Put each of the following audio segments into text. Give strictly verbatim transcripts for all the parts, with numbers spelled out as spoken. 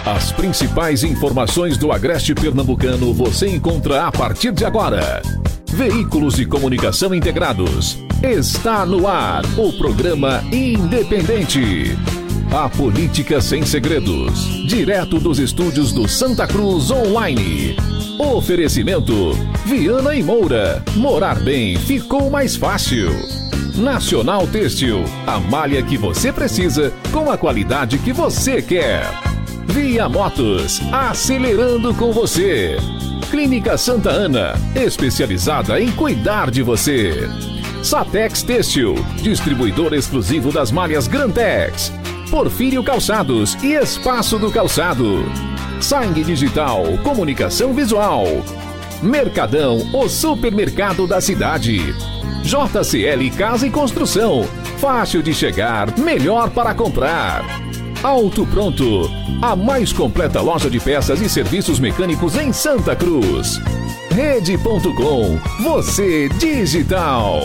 As principais informações do Agreste Pernambucano você encontra a partir de agora. Veículos de comunicação integrados. Está no ar o programa Independente. A política sem segredos. Direto dos estúdios do Santa Cruz Online. Oferecimento: Viana e Moura. Morar bem ficou mais fácil. Nacional Têxtil. A malha que você precisa com a qualidade que você quer. Via Motos, acelerando com você. Clínica Santa Ana, especializada em cuidar de você. Satex Têxtil, distribuidor exclusivo das malhas Grantex. Porfírio Calçados e Espaço do Calçado. Sangue Digital, comunicação visual. Mercadão, o supermercado da cidade. J C L Casa e Construção, fácil de chegar, melhor para comprar. Auto Pronto, a mais completa loja de peças e serviços mecânicos em Santa Cruz. Rede ponto com, você digital.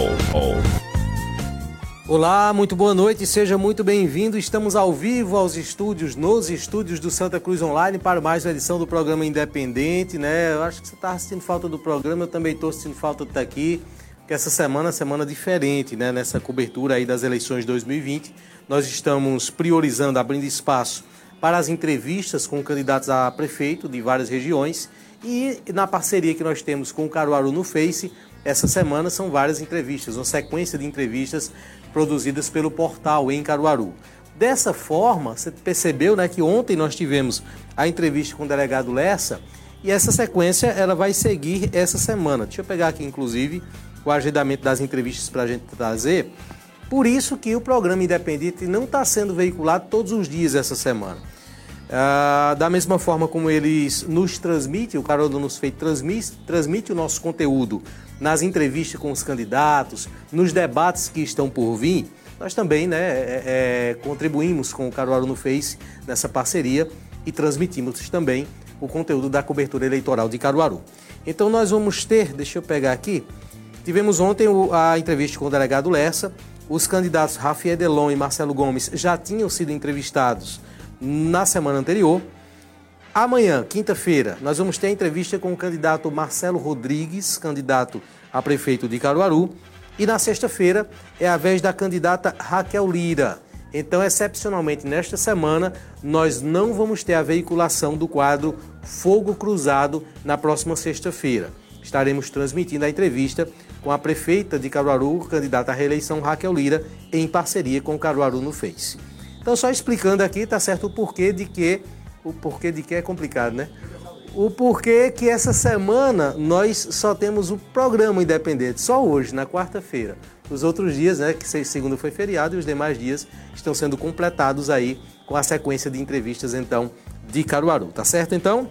Olá, muito boa noite, seja muito bem-vindo. Estamos ao vivo aos estúdios, nos estúdios do Santa Cruz Online para mais uma edição do programa Independente, né? Eu acho que você está sentindo falta do programa, eu também estou sentindo falta de estar aqui, porque essa semana é semana diferente, né? Nessa cobertura aí das eleições de dois mil e vinte. Nós estamos priorizando, abrindo espaço para as entrevistas com candidatos a prefeito de várias regiões e na parceria que nós temos com o Caruaru no Face, essa semana são várias entrevistas, uma sequência de entrevistas produzidas pelo portal em Caruaru. Dessa forma, você percebeu, né, que ontem nós tivemos a entrevista com o delegado Lessa e essa sequência ela vai seguir essa semana. Deixa eu pegar aqui, inclusive, o agendamento das entrevistas para a gente trazer. Por isso que o programa Independente não está sendo veiculado todos os dias essa semana. Ah, da mesma forma como eles nos transmitem, o Caruaru nos Feitos transmite, transmite o nosso conteúdo nas entrevistas com os candidatos, nos debates que estão por vir, nós também, né, é, é, contribuímos com o Caruaru no Face nessa parceria e transmitimos também o conteúdo da cobertura eleitoral de Caruaru. Então nós vamos ter, deixa eu pegar aqui, tivemos ontem a entrevista com o delegado Lessa. Os candidatos Rafael Delon e Marcelo Gomes já tinham sido entrevistados na semana anterior. Amanhã, quinta-feira, nós vamos ter a entrevista com o candidato Marcelo Rodrigues, candidato a prefeito de Caruaru. E na sexta-feira é a vez da candidata Raquel Lira. Então, excepcionalmente, nesta semana, nós não vamos ter a veiculação do quadro Fogo Cruzado na próxima sexta-feira. Estaremos transmitindo a entrevista com a prefeita de Caruaru, candidata à reeleição Raquel Lira, em parceria com o Caruaru no Face. Então, só explicando aqui, tá certo, o porquê de que, o porquê de que é complicado, né? O porquê que essa semana nós só temos o programa Independente, só hoje, na quarta-feira. Os outros dias, né, que segunda foi feriado, e os demais dias estão sendo completados aí com a sequência de entrevistas, então, de Caruaru, tá certo? Então,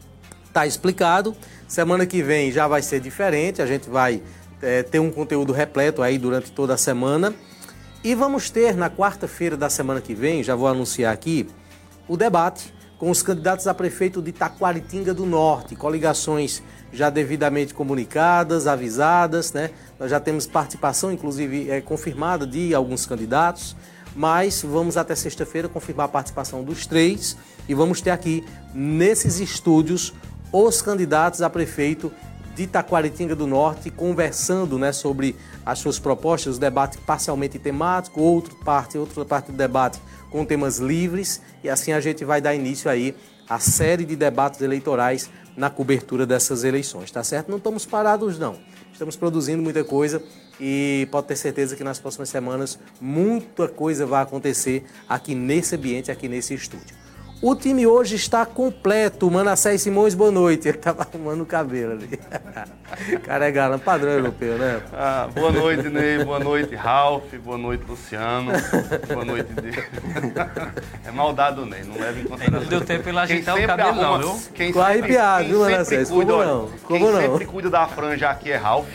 tá explicado. Semana que vem já vai ser diferente, a gente vai é, ter um conteúdo repleto aí durante toda a semana. E vamos ter na quarta-feira da semana que vem, já vou anunciar aqui, o debate com os candidatos a prefeito de Taquaritinga do Norte, coligações já devidamente comunicadas, avisadas, né? Nós já temos participação, inclusive, é, confirmada de alguns candidatos, mas vamos até sexta-feira confirmar a participação dos três e vamos ter aqui, nesses estúdios, os candidatos a prefeito de Taquaritinga do Norte, conversando, né, sobre as suas propostas, o debate parcialmente temático, outra parte, outra parte do debate com temas livres, e assim a gente vai dar início aí à série de debates eleitorais na cobertura dessas eleições, tá certo? Não estamos parados, não. Estamos produzindo muita coisa e pode ter certeza que nas próximas semanas muita coisa vai acontecer aqui nesse ambiente, aqui nesse estúdio. O time hoje está completo. Manassés Simões, boa noite. Ele estava arrumando o cabelo ali. Cara, é galã, padrão europeu, né? Ah, boa noite, Ney. Boa noite, Ralf. Boa noite, Luciano. Boa noite, de... É maldade do Ney, não leva em consideração. Não deu tempo pra ele ajeitar o cabelo, não, viu? Quem Ficou arrepiado, viu, Manassés? Como não? Como quem não? sempre cuida da franja aqui é Ralf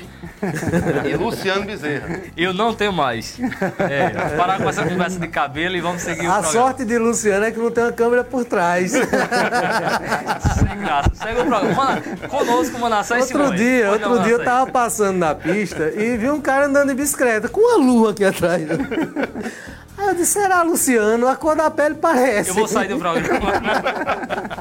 e Luciano Bezerra. Eu não tenho mais. É, vamos parar com essa conversa de cabelo e vamos seguir o A programa. sorte de Luciano é que não tem uma câmera por trás. Sem graça. Segue o programa. Mana, conosco, Manassés Outro Simões. dia, Pode outro não, dia eu Manassés. tava passando na pista e vi um cara andando de bicicleta com uma lua aqui atrás. Aí eu disse, será Luciano? A cor da pele parece. Eu vou sair do programa.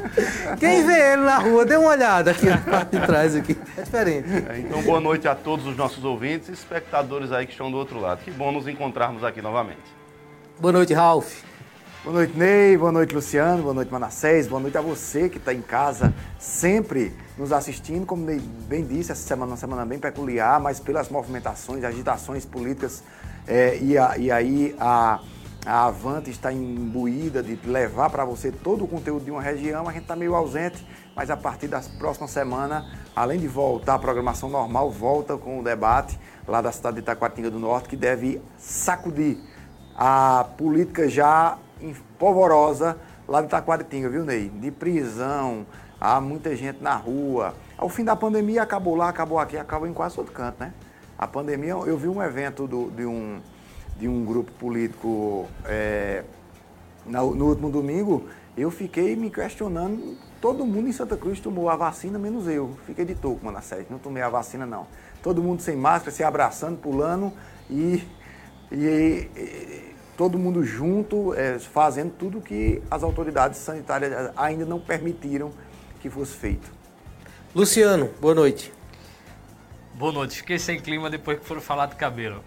Quem vê ele na rua, dê uma olhada aqui na parte de trás aqui. É diferente. É, então, boa noite a todos os nossos ouvintes e espectadores aí que estão do outro lado. Que bom nos encontrarmos aqui novamente. Boa noite, Ralf. Boa noite, Ney. Boa noite, Luciano. Boa noite, Manassés. Boa noite a você que está em casa, sempre nos assistindo. Como Ney bem disse, essa semana é uma semana bem peculiar, mas pelas movimentações, agitações políticas, é, e, a, e aí a, a Avante está imbuída de levar para você todo o conteúdo de uma região. A gente está meio ausente, mas a partir da próxima semana, além de voltar à programação normal, volta com o debate lá da cidade de Itacoatinga do Norte, que deve sacudir a política já polvorosa lá de Itacoatinga, viu, Ney? De prisão, há muita gente na rua. Ao fim da pandemia, acabou lá, acabou aqui, acabou em quase todo canto, né? A pandemia, eu vi um evento do, de, um, de um grupo político é, no, no último domingo, eu fiquei me questionando, todo mundo em Santa Cruz tomou a vacina, menos eu. Fiquei de toco, Manassés, não tomei a vacina, não. Todo mundo sem máscara, se abraçando, pulando e... e, e todo mundo junto, é, fazendo tudo que as autoridades sanitárias ainda não permitiram que fosse feito. Luciano, boa noite. Boa noite. Fiquei sem clima depois que foram falar de cabelo.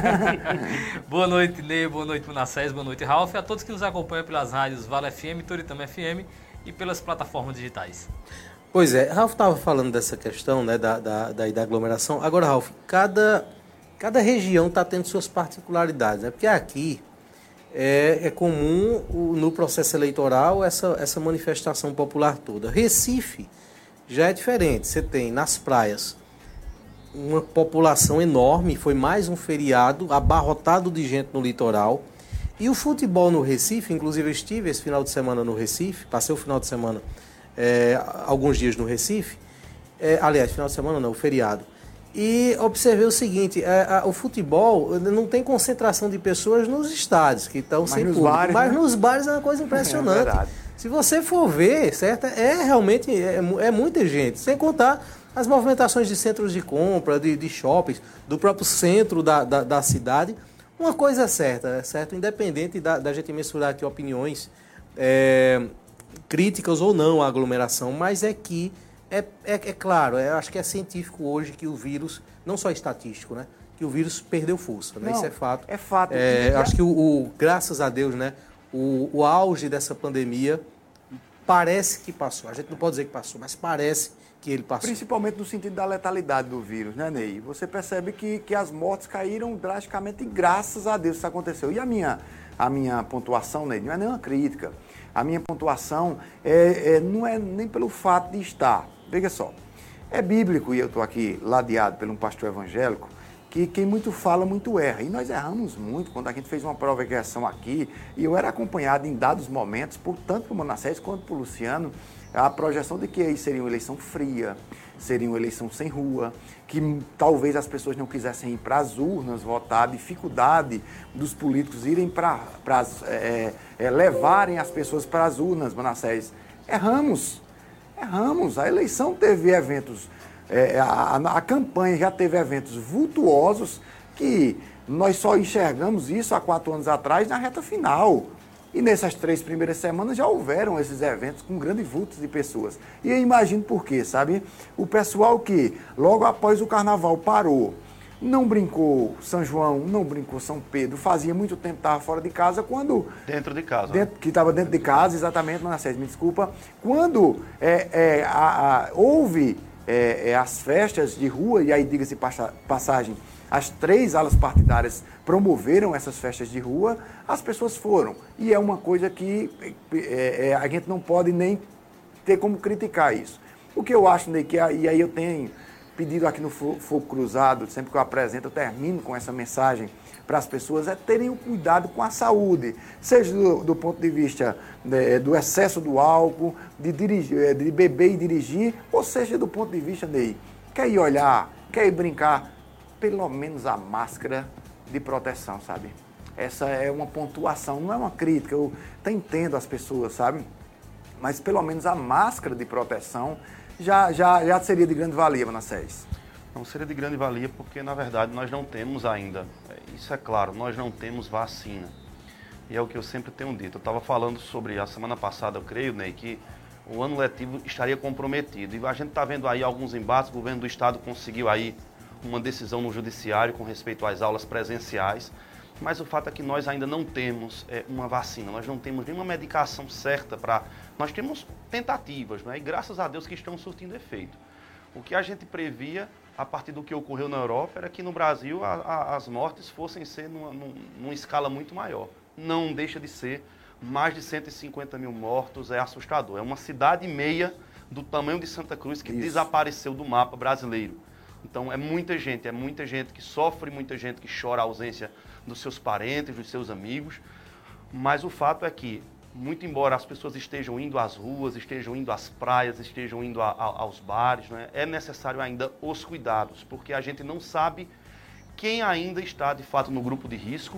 Boa noite, Ney. Boa noite, Manassés. Boa noite, Ralf. E a todos que nos acompanham pelas rádios Vale F M, Toritama F M e pelas plataformas digitais. Pois é, Ralf estava falando dessa questão, né, da, da, da, da aglomeração. Agora, Ralf, cada, cada região está tendo suas particularidades, né? Porque aqui É, é comum o, no processo eleitoral essa, essa manifestação popular toda. Recife já é diferente. Você tem nas praias uma população enorme, foi mais um feriado, abarrotado de gente no litoral. E o futebol no Recife, inclusive eu estive esse final de semana no Recife, passei o final de semana, é, alguns dias no Recife, é, aliás, final de semana não, o feriado. E observei o seguinte, é, a, o futebol não tem concentração de pessoas nos estádios, que estão sem público, bares, mas né? Nos bares é uma coisa impressionante. É Se você for ver, certo? É realmente é, é muita gente, sem contar as movimentações de centros de compra, de, de shoppings, do próprio centro da, da, da cidade. Uma coisa é certa, certo? Independente da, da gente mensurar aqui opiniões é, críticas ou não à aglomeração, mas é que É, é, é claro, eu acho que é científico hoje que o vírus, não só estatístico, né? Que o vírus perdeu força, né? Não, isso é fato. É fato. É, acho que, o, o, graças a Deus, né? O, o auge dessa pandemia parece que passou. A gente não pode dizer que passou, mas parece que ele passou. Principalmente no sentido da letalidade do vírus, né, Ney? Você percebe que, que as mortes caíram drasticamente e graças a Deus isso aconteceu. E a minha, a minha pontuação, Ney, não é nenhuma crítica. A minha pontuação é, é, não é nem pelo fato de estar. Veja só, é bíblico, e eu estou aqui ladeado por um pastor evangélico, que quem muito fala, muito erra. E nós erramos muito quando a gente fez uma provocação aqui, e eu era acompanhado em dados momentos, por tanto por Manassés quanto por Luciano, a projeção de que aí seria uma eleição fria, seria uma eleição sem rua, que talvez as pessoas não quisessem ir para as urnas votar, a dificuldade dos políticos irem para é, é, levarem as pessoas para as urnas, Manassés. Erramos, erramos. A eleição teve eventos, é, a, a campanha já teve eventos vultuosos que nós só enxergamos isso há quatro anos atrás na reta final. E nessas três primeiras semanas já houveram esses eventos com grandes vultos de pessoas. E eu imagino por quê, sabe? O pessoal que logo após o carnaval parou, não brincou São João, não brincou São Pedro, fazia muito tempo que estava fora de casa, quando... Dentro de casa. Dentro, né? Que estava dentro de casa, exatamente, Manassés, me desculpa. Quando é, é, a, a, houve é, é, as festas de rua, e aí diga-se passagem, as três alas partidárias promoveram essas festas de rua, as pessoas foram. E é uma coisa que é, é, a gente não pode nem ter como criticar isso. O que eu acho, Ney, que, e aí eu tenho pedido aqui no Fogo Cruzado, sempre que eu apresento, eu termino com essa mensagem para as pessoas, é terem um cuidado com a saúde, seja do, do ponto de vista né, do excesso do álcool, de, dirigir, de beber e dirigir, ou seja do ponto de vista, Ney, quer ir olhar, quer ir brincar, pelo menos a máscara de proteção, sabe? Essa é uma pontuação, não é uma crítica, eu até entendo as pessoas, sabe? Mas pelo menos a máscara de proteção já, já, já seria de grande valia, Manassés. Não seria de grande valia porque, na verdade, nós não temos ainda, isso é claro, nós não temos vacina. E é o que eu sempre tenho dito. Eu estava falando sobre, a semana passada, eu creio, Ney, que o ano letivo estaria comprometido. E a gente está vendo aí alguns embates, o governo do estado conseguiu aí uma decisão no judiciário com respeito às aulas presenciais, mas o fato é que nós ainda não temos é, uma vacina, nós não temos nenhuma medicação certa para... Nós temos tentativas, né? E graças a Deus que estão surtindo efeito. O que a gente previa, a partir do que ocorreu na Europa, era que no Brasil a, a, as mortes fossem ser numa, numa, numa escala muito maior. Não deixa de ser. Mais de cento e cinquenta mil mortos é assustador. É uma cidade e meia do tamanho de Santa Cruz que Isso. desapareceu do mapa brasileiro. Então é muita gente, é muita gente que sofre, muita gente que chora a ausência dos seus parentes, dos seus amigos. Mas o fato é que, muito embora as pessoas estejam indo às ruas, estejam indo às praias, estejam indo a, a, aos bares, né, é necessário ainda os cuidados, porque a gente não sabe quem ainda está de fato no grupo de risco.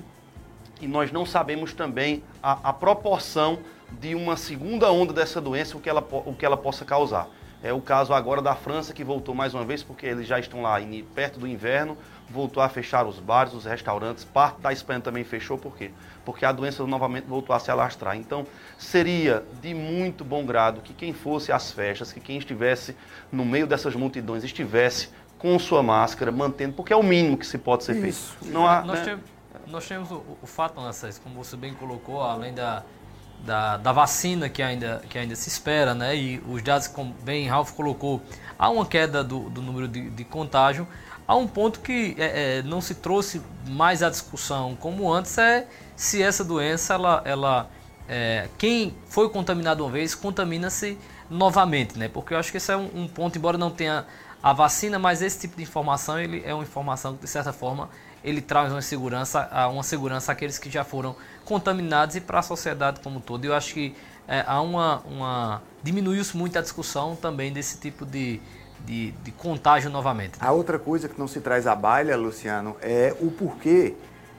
E nós não sabemos também a, a proporção de uma segunda onda dessa doença, o que, ela, o que ela possa causar. É o caso agora da França, que voltou mais uma vez, porque eles já estão lá perto do inverno, voltou a fechar os bares, os restaurantes, parte da Espanha também fechou, por quê? Porque a doença novamente voltou a se alastrar. Então, seria de muito bom grado que quem fosse às festas, que quem estivesse no meio dessas multidões, estivesse com sua máscara, mantendo, porque é o mínimo que se pode ser Isso. feito. Não há, nós, né? temos, nós temos o, o fato, Manassés, como você bem colocou, além da... Da, da vacina que ainda, que ainda se espera, né? E os dados, como bem Ralf colocou, há uma queda do, do número de, de contágio. Há um ponto que é, é, não se trouxe mais à discussão como antes, é se essa doença, ela, ela, é, quem foi contaminado uma vez, contamina-se novamente, né? Porque eu acho que esse é um, um ponto, embora não tenha a vacina, mas esse tipo de informação, ele é uma informação que, de certa forma, ele traz uma segurança, uma segurança àqueles que já foram contaminados e para a sociedade como um todo. Eu acho que é, há uma, uma diminuiu-se muito a discussão também desse tipo de, de, de contágio novamente. A outra coisa que não se traz à baila, Luciano, é o porquê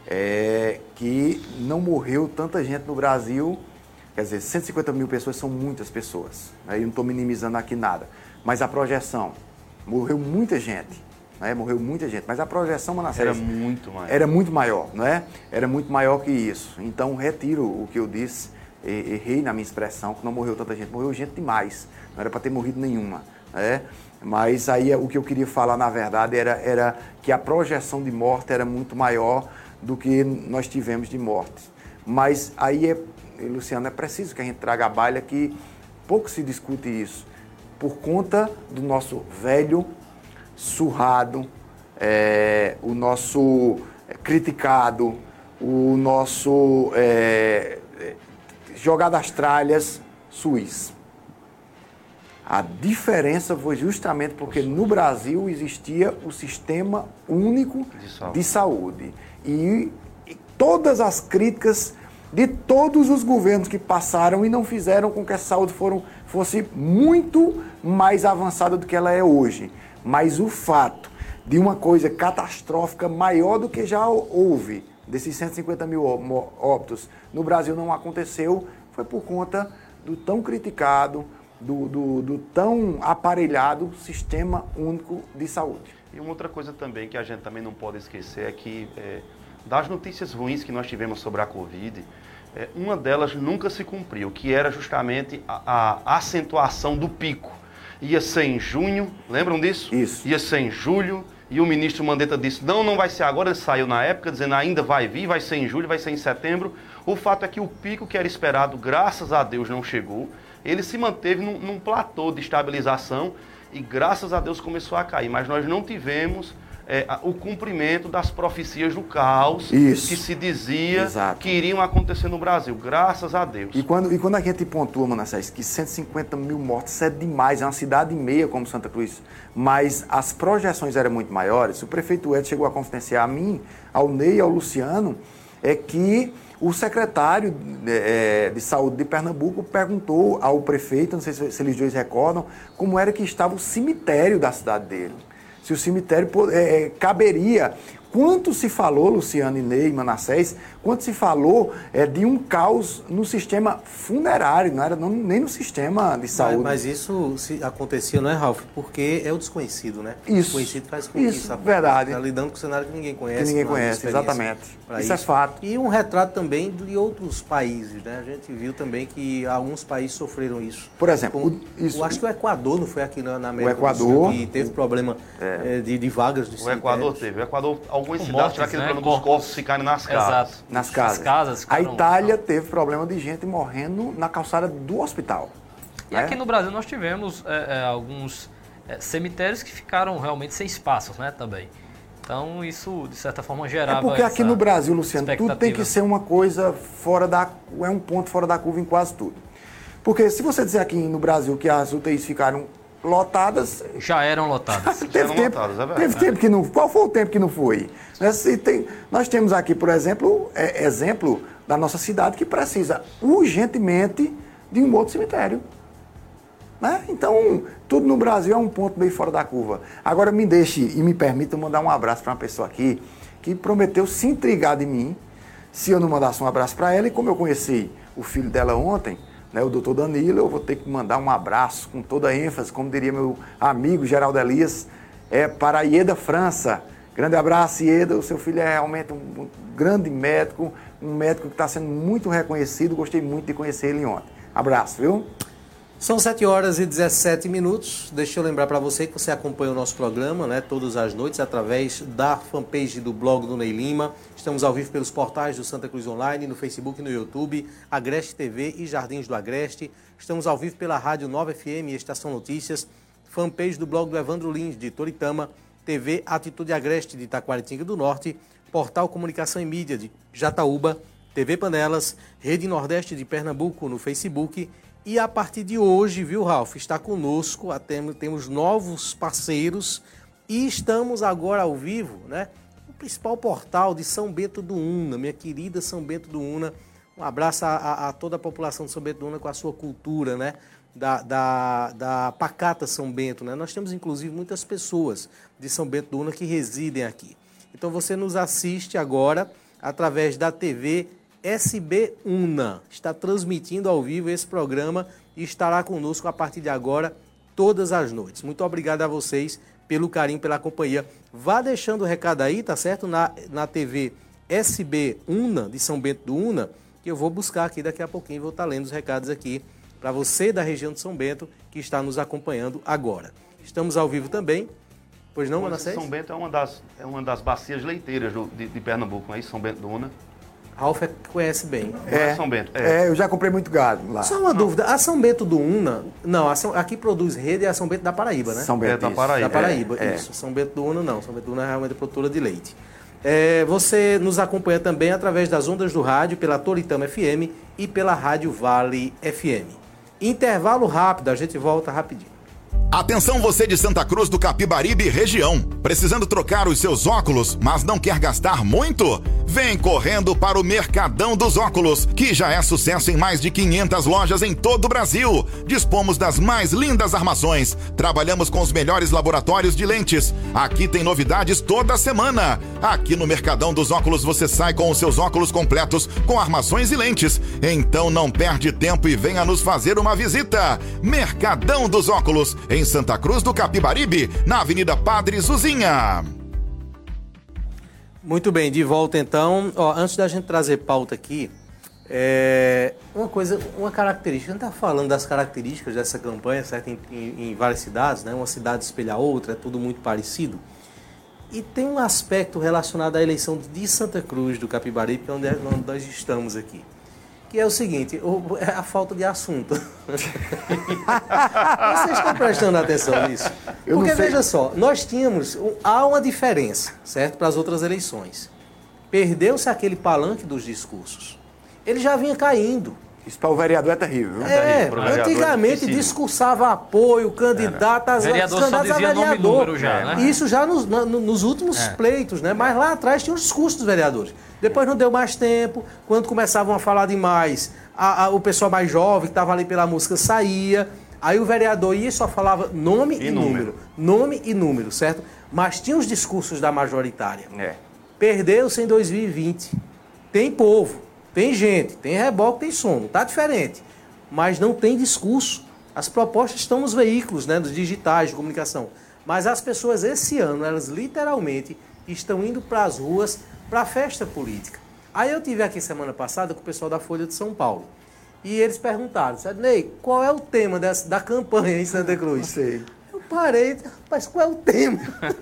é, que não morreu tanta gente no Brasil. Quer dizer, cento e cinquenta mil pessoas são muitas pessoas. Aí eu não estou minimizando aqui nada. Mas a projeção, morreu muita gente. Né? Morreu muita gente, mas a projeção, Manassés, era muito maior. Era muito maior, não é? Era muito maior que isso. Então, retiro o que eu disse, errei na minha expressão, que não morreu tanta gente, morreu gente demais. Não era para ter morrido nenhuma, né? Mas aí o que eu queria falar, na verdade, era, era que a projeção de morte era muito maior do que nós tivemos de mortes. Mas aí, é, Luciano, é preciso que a gente traga à baila que pouco se discute isso, por conta do nosso velho surrado, é, o nosso criticado, o nosso é, jogado às tralhas SUS. A diferença foi justamente porque no Brasil existia o Sistema Único de Saúde, de saúde. E, e todas as críticas de todos os governos que passaram e não fizeram com que a saúde foram, fosse muito mais avançada do que ela é hoje. Mas o fato de uma coisa catastrófica maior do que já houve, desses cento e cinquenta mil óbitos no Brasil não aconteceu, foi por conta do tão criticado, do, do, do tão aparelhado Sistema Único de Saúde. E uma outra coisa também que a gente também não pode esquecer é que é, das notícias ruins que nós tivemos sobre a Covid, é, uma delas nunca se cumpriu, que era justamente a, a acentuação do pico. Ia ser em junho, lembram disso? Isso. Ia ser em julho, e o ministro Mandetta disse, não, não vai ser agora, ele saiu na época, dizendo, ainda vai vir, vai ser em julho, vai ser em setembro. O fato é que o pico que era esperado, graças a Deus, não chegou. Ele se manteve num, num platô de estabilização e, graças a Deus, começou a cair. Mas nós não tivemos é, o cumprimento das profecias do caos Isso. que se dizia Exato. que iriam acontecer no Brasil, graças a Deus. E quando, e quando a gente pontua, Manassés, que cento e cinquenta mil mortes é demais, é uma cidade e meia como Santa Cruz, mas as projeções eram muito maiores, o prefeito Ed chegou a confidenciar a mim, ao Ney e ao Luciano, é que o secretário é, de saúde de Pernambuco perguntou ao prefeito, não sei se, se eles dois recordam, como era que estava o cemitério da cidade dele. Se o cemitério é, caberia quanto se falou, Luciano, Ney, Manassés, quanto se falou é, de um caos no sistema funerário, não era não, nem no sistema de saúde. Mas, mas isso se acontecia, não é, Ralf? Porque é o desconhecido, né? Isso. O desconhecido faz com que Isso, isso verdade. Está lidando com um cenário que ninguém conhece. Que ninguém não há conhece, exatamente. Isso, isso é fato. E um retrato também de outros países, né? A gente viu também que alguns países sofreram isso. Por exemplo, Com, o, isso, eu acho que o Equador não foi aqui na, na América o Equador, do Sul, que teve problema é. de, de vagas do O Equador teve. O Equador, algumas Com cidades mortes, tiveram aquele né? problema dos corpos ficarem nas casas. Exato. nas casas. As casas A ficaram- Itália teve problema de gente morrendo na calçada do hospital. E né? aqui no Brasil nós tivemos é, é, alguns é, cemitérios que ficaram realmente sem espaços, né, também. Então isso, de certa forma, gerava É porque aqui essa no Brasil, Luciano, tudo tem expectativa. que ser uma coisa fora da... é um ponto fora da curva em quase tudo. Porque se você dizer aqui no Brasil que as U T Is ficaram lotadas... Já eram lotadas. teve eram tempo, lotadas, é verdade. teve tempo que não... Qual foi o tempo que não foi? Né, se tem, nós temos aqui, por exemplo, é, exemplo da nossa cidade que precisa urgentemente de um outro cemitério. Né? Então, tudo no Brasil é um ponto bem fora da curva. Agora, me deixe e me permita mandar um abraço para uma pessoa aqui que prometeu se intrigar de mim se eu não mandasse um abraço para ela. E como eu conheci o filho dela ontem, né, o doutor Danilo, eu vou ter que mandar um abraço com toda a ênfase, como diria meu amigo Geraldo Elias, é, para a Ieda França. Grande abraço, Ieda. O seu filho é realmente um grande médico, um médico que está sendo muito reconhecido. Gostei muito de conhecer ele ontem. Abraço, viu? São sete horas e dezessete minutos. Deixa eu lembrar para você que você acompanha o nosso programa, né, todas as noites através da fanpage do blog do Ney Lima. Estamos ao vivo pelos portais do Santa Cruz Online, no Facebook e no YouTube, Agreste T V e Jardins do Agreste. Estamos ao vivo pela Rádio Nova F M e Estação Notícias, fanpage do blog do Evandro Lins, de Toritama, T V Atitude Agreste, de Itaquaritinga do Norte, Portal Comunicação e Mídia, de Jataúba, T V Panelas, Rede Nordeste de Pernambuco, no Facebook. E a partir de hoje, viu, Ralf, está conosco, até temos novos parceiros e estamos agora ao vivo, né? O principal portal de São Bento do Una, minha querida São Bento do Una. Um abraço a, a, a toda a população de São Bento do Una com a sua cultura, né? Da, da, da pacata São Bento, né? Nós temos, inclusive, muitas pessoas de São Bento do Una que residem aqui. Então, você nos assiste agora através da T V S B Una, está transmitindo ao vivo esse programa e estará conosco a partir de agora, todas as noites. Muito obrigado a vocês pelo carinho, pela companhia. Vá deixando o recado aí, tá certo? Na, na T V S B Una, de São Bento do Una, que eu vou buscar aqui daqui a pouquinho, vou estar lendo os recados aqui para você da região de São Bento que está nos acompanhando agora. Estamos ao vivo também, pois não, Manassés? São Bento é uma das, é uma das bacias leiteiras do, de, de Pernambuco, não é isso? São Bento do Una. Ralf conhece bem. É, São Bento. É. É, eu já comprei muito gado lá. Só uma não. dúvida, a São Bento do Una, não, a São, aqui produz rede é a São Bento da Paraíba, né? São Bento é, da Paraíba. Da Paraíba, é, isso. É. São Bento do Una não, São Bento do Una é realmente produtora de leite. É, você nos acompanha também através das ondas do rádio, pela Toritama F M e pela Rádio Vale F M. Intervalo rápido, a gente volta rapidinho. Atenção você de Santa Cruz do Capibaribe região, precisando trocar os seus óculos, mas não quer gastar muito? Vem correndo para o Mercadão dos Óculos, que já é sucesso em mais de quinhentas lojas em todo o Brasil. Dispomos das mais lindas armações, trabalhamos com os melhores laboratórios de lentes. Aqui tem novidades toda semana. Aqui no Mercadão dos Óculos você sai com os seus óculos completos, com armações e lentes. Então não perde tempo e venha nos fazer uma visita. Mercadão dos Óculos, em Santa Cruz do Capibaribe, na Avenida Padre Zuzinha. Muito bem, de volta então. Ó, antes da gente trazer pauta aqui, é, uma coisa, uma característica, a gente está falando das características dessa campanha, certo? Em, em, em várias cidades, né? Uma cidade espelha a outra, é tudo muito parecido. E tem um aspecto relacionado à eleição de Santa Cruz do Capibaribe, que é onde nós estamos aqui. Que é o seguinte, é a falta de assunto. Vocês estão prestando atenção nisso? Eu Porque não sei. veja só, nós tínhamos, há uma diferença, certo, para as outras eleições. Perdeu-se aquele palanque dos discursos. Ele já vinha caindo. Isso para o vereador é terrível, viu? É, Pro vereador é antigamente dificílimo. discursava apoio, candidato a Vereador só candidatos a dizia nome e vereador. número já, né? Isso já nos, na- nos últimos É. pleitos, né? Mas lá atrás tinha os discursos dos vereadores. Depois não deu mais tempo, quando começavam a falar demais, a, a, o pessoal mais jovem que estava ali pela música saía, aí o vereador ia e só falava nome e, E número. número. Nome e número, certo? Mas tinha os discursos da majoritária. É. Perdeu-se em dois mil e vinte. Tem povo, tem gente, tem reboque, tem som, tá diferente. Mas não tem discurso. As propostas estão nos veículos, né, nos digitais de comunicação. Mas as pessoas esse ano, elas literalmente estão indo para as ruas para a festa política. Aí eu tive aqui semana passada com o pessoal da Folha de São Paulo. E eles perguntaram, Ney, qual é o tema dessa, da campanha em Santa Cruz? Não sei. Eu parei, mas qual é o tema?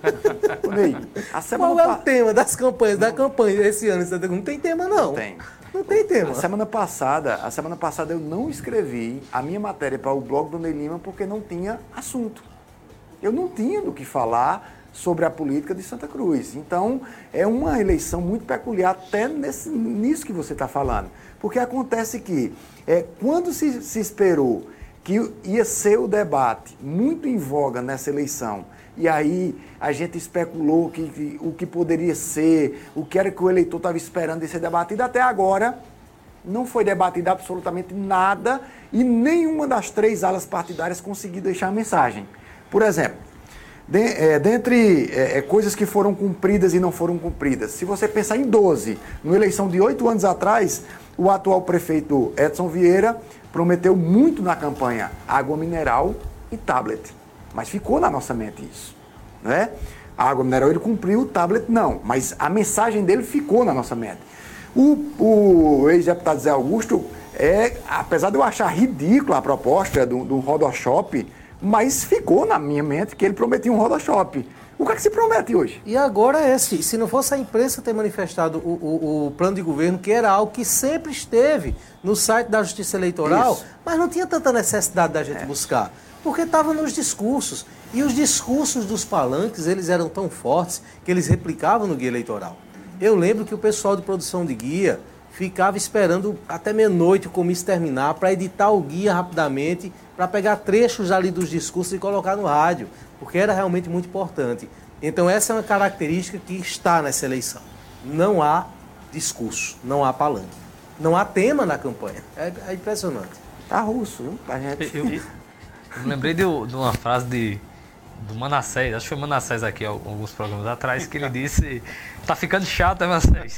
Ô, Ney, a semana Qual é pa- o tema das campanhas, da campanha esse ano em Santa Cruz? Não tem tema, não. Não tem. Não tem tema. A semana passada, a semana passada eu não escrevi a minha matéria para o blog do Ney Lima porque não tinha assunto. Eu não tinha do que falar sobre a política de Santa Cruz. Então, é uma eleição muito peculiar até nesse, nisso que você está falando. Porque acontece que, é, quando se, se esperou que ia ser o debate muito em voga nessa eleição, e aí a gente especulou que, que, o que poderia ser, o que era que o eleitor estava esperando de ser debatido, até agora não foi debatido absolutamente nada e nenhuma das três alas partidárias conseguiu deixar a mensagem. Por exemplo, de, é, dentre é, coisas que foram cumpridas e não foram cumpridas, se você pensar em doze, numa eleição de oito anos atrás, o atual prefeito Edson Vieira prometeu muito na campanha água mineral e tablet. Mas ficou na nossa mente isso, né? A água mineral ele cumpriu, o tablet não, mas a mensagem dele ficou na nossa mente. O, o ex-deputado Zé Augusto, é, apesar de eu achar ridícula a proposta do, do Rodoshop, mas ficou na minha mente que ele prometia um Rodoshop. O que é que se promete hoje? E agora é, se, se não fosse a imprensa ter manifestado o, o, o plano de governo, que era algo que sempre esteve no site da Justiça Eleitoral, Isso. mas não tinha tanta necessidade da gente é. buscar. Porque estava nos discursos. E os discursos dos palanques, eles eram tão fortes que eles replicavam no guia eleitoral. Eu lembro que o pessoal de produção de guia ficava esperando até meia-noite o comício terminar para editar o guia rapidamente, para pegar trechos ali dos discursos e colocar no rádio, porque era realmente muito importante. Então essa é uma característica que está nessa eleição. Não há discurso, não há palanque. Não há tema na campanha. É, é impressionante. Tá russo, viu? A gente... Eu, eu me lembrei de, de uma frase de, do Manassés, acho que foi Manassés aqui alguns programas atrás, que ele disse: tá ficando chato, é Manassés?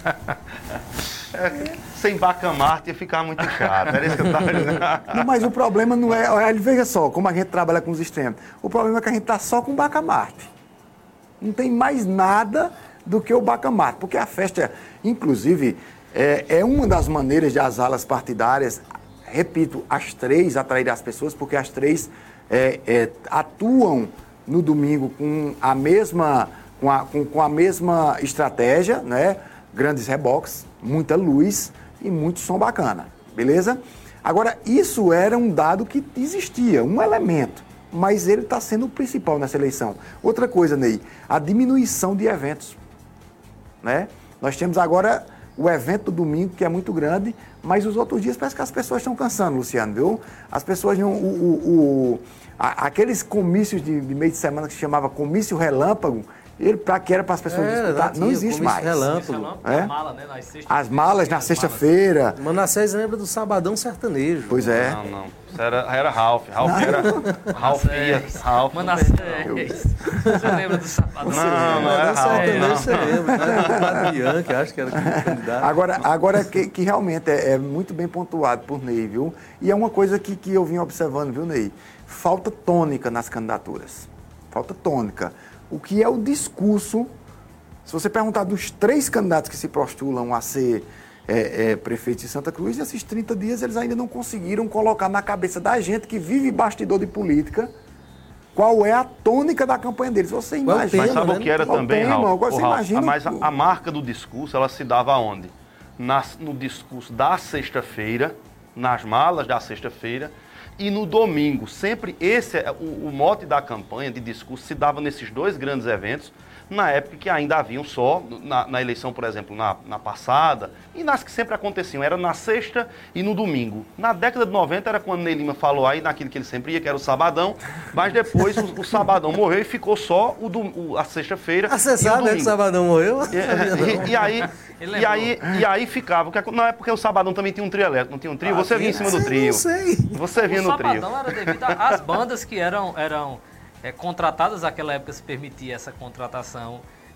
É, sem Bacamarte ia ficar muito chato, era isso que eu estava dizendo. Não, mas o problema não é... Olha, veja só, como a gente trabalha com os extremos. O problema é que a gente está só com Bacamarte. Não tem mais nada do que o Bacamarte, porque a festa, inclusive, é, é uma das maneiras de as alas partidárias, repito, as três atrair as pessoas, porque as três é, é, atuam no domingo com a mesma, com a, com, com a mesma estratégia, né? Grandes reboques, muita luz e muito som bacana, beleza? Agora, isso era um dado que existia, um elemento, mas ele está sendo o principal nessa eleição. Outra coisa, Ney, a diminuição de eventos, né? Nós temos agora o evento do domingo, que é muito grande, mas os outros dias parece que as pessoas estão cansando, Luciano, viu? As pessoas não... O, o, o, a, aqueles comícios de, de meio de semana que se chamava comício relâmpago, ele, pra, que era para as pessoas é, disputar, não, não existe mais. Relâmpago. relâmpago É? mala, né? Nas sexta, as malas na sexta-feira. Manassés lembra do Sabadão Sertanejo. Pois é. Não, não. Isso era, era Ralph. Ralph era... Ralph ia. Ralph. Manassés. Você lembra do Sabadão? Não, não era Sabadão Ralph, Sertanejo, não. você lembra, né? O Bianchi, acho que era o candidato. Agora, agora que, que realmente é, é muito bem pontuado por Ney, viu? E é uma coisa que, que eu vim observando, viu, Ney? Falta tônica nas candidaturas. Falta tônica. O que é o discurso... Se você perguntar dos três candidatos que se postulam a ser é, é, prefeitos de Santa Cruz, nesses trinta dias eles ainda não conseguiram colocar na cabeça da gente que vive bastidor de política qual é a tônica da campanha deles. Você imagina... Mas sabe né? o que era Qual também, tema? Ralf? Agora você Ô, Ralf, imagina... a, mas a, a marca do discurso, ela se dava aonde? Nas, no discurso da sexta-feira, nas malas da sexta-feira, e no domingo. Sempre esse é o, o mote da campanha de discurso se dava nesses dois grandes eventos, na época que ainda haviam só, na, na eleição, por exemplo, na, na passada, e nas que sempre aconteciam, era na sexta e no domingo. Na década de noventa era quando Ney Lima falou aí, naquilo que ele sempre ia, que era o Sabadão, mas depois o, o Sabadão morreu e ficou só o, do, o, a sexta-feira Ah, você sabe né, que o Sabadão morreu? e, e, e, aí, e, aí, e aí ficava, não é porque o Sabadão também tinha um trio elétrico, não tinha um trio, Ah, você vinha em cima do eu trio. não sei. Você vinha O no trio. Sabadão era devido às bandas que eram, eram é, contratadas naquela época, se permitia essa contratação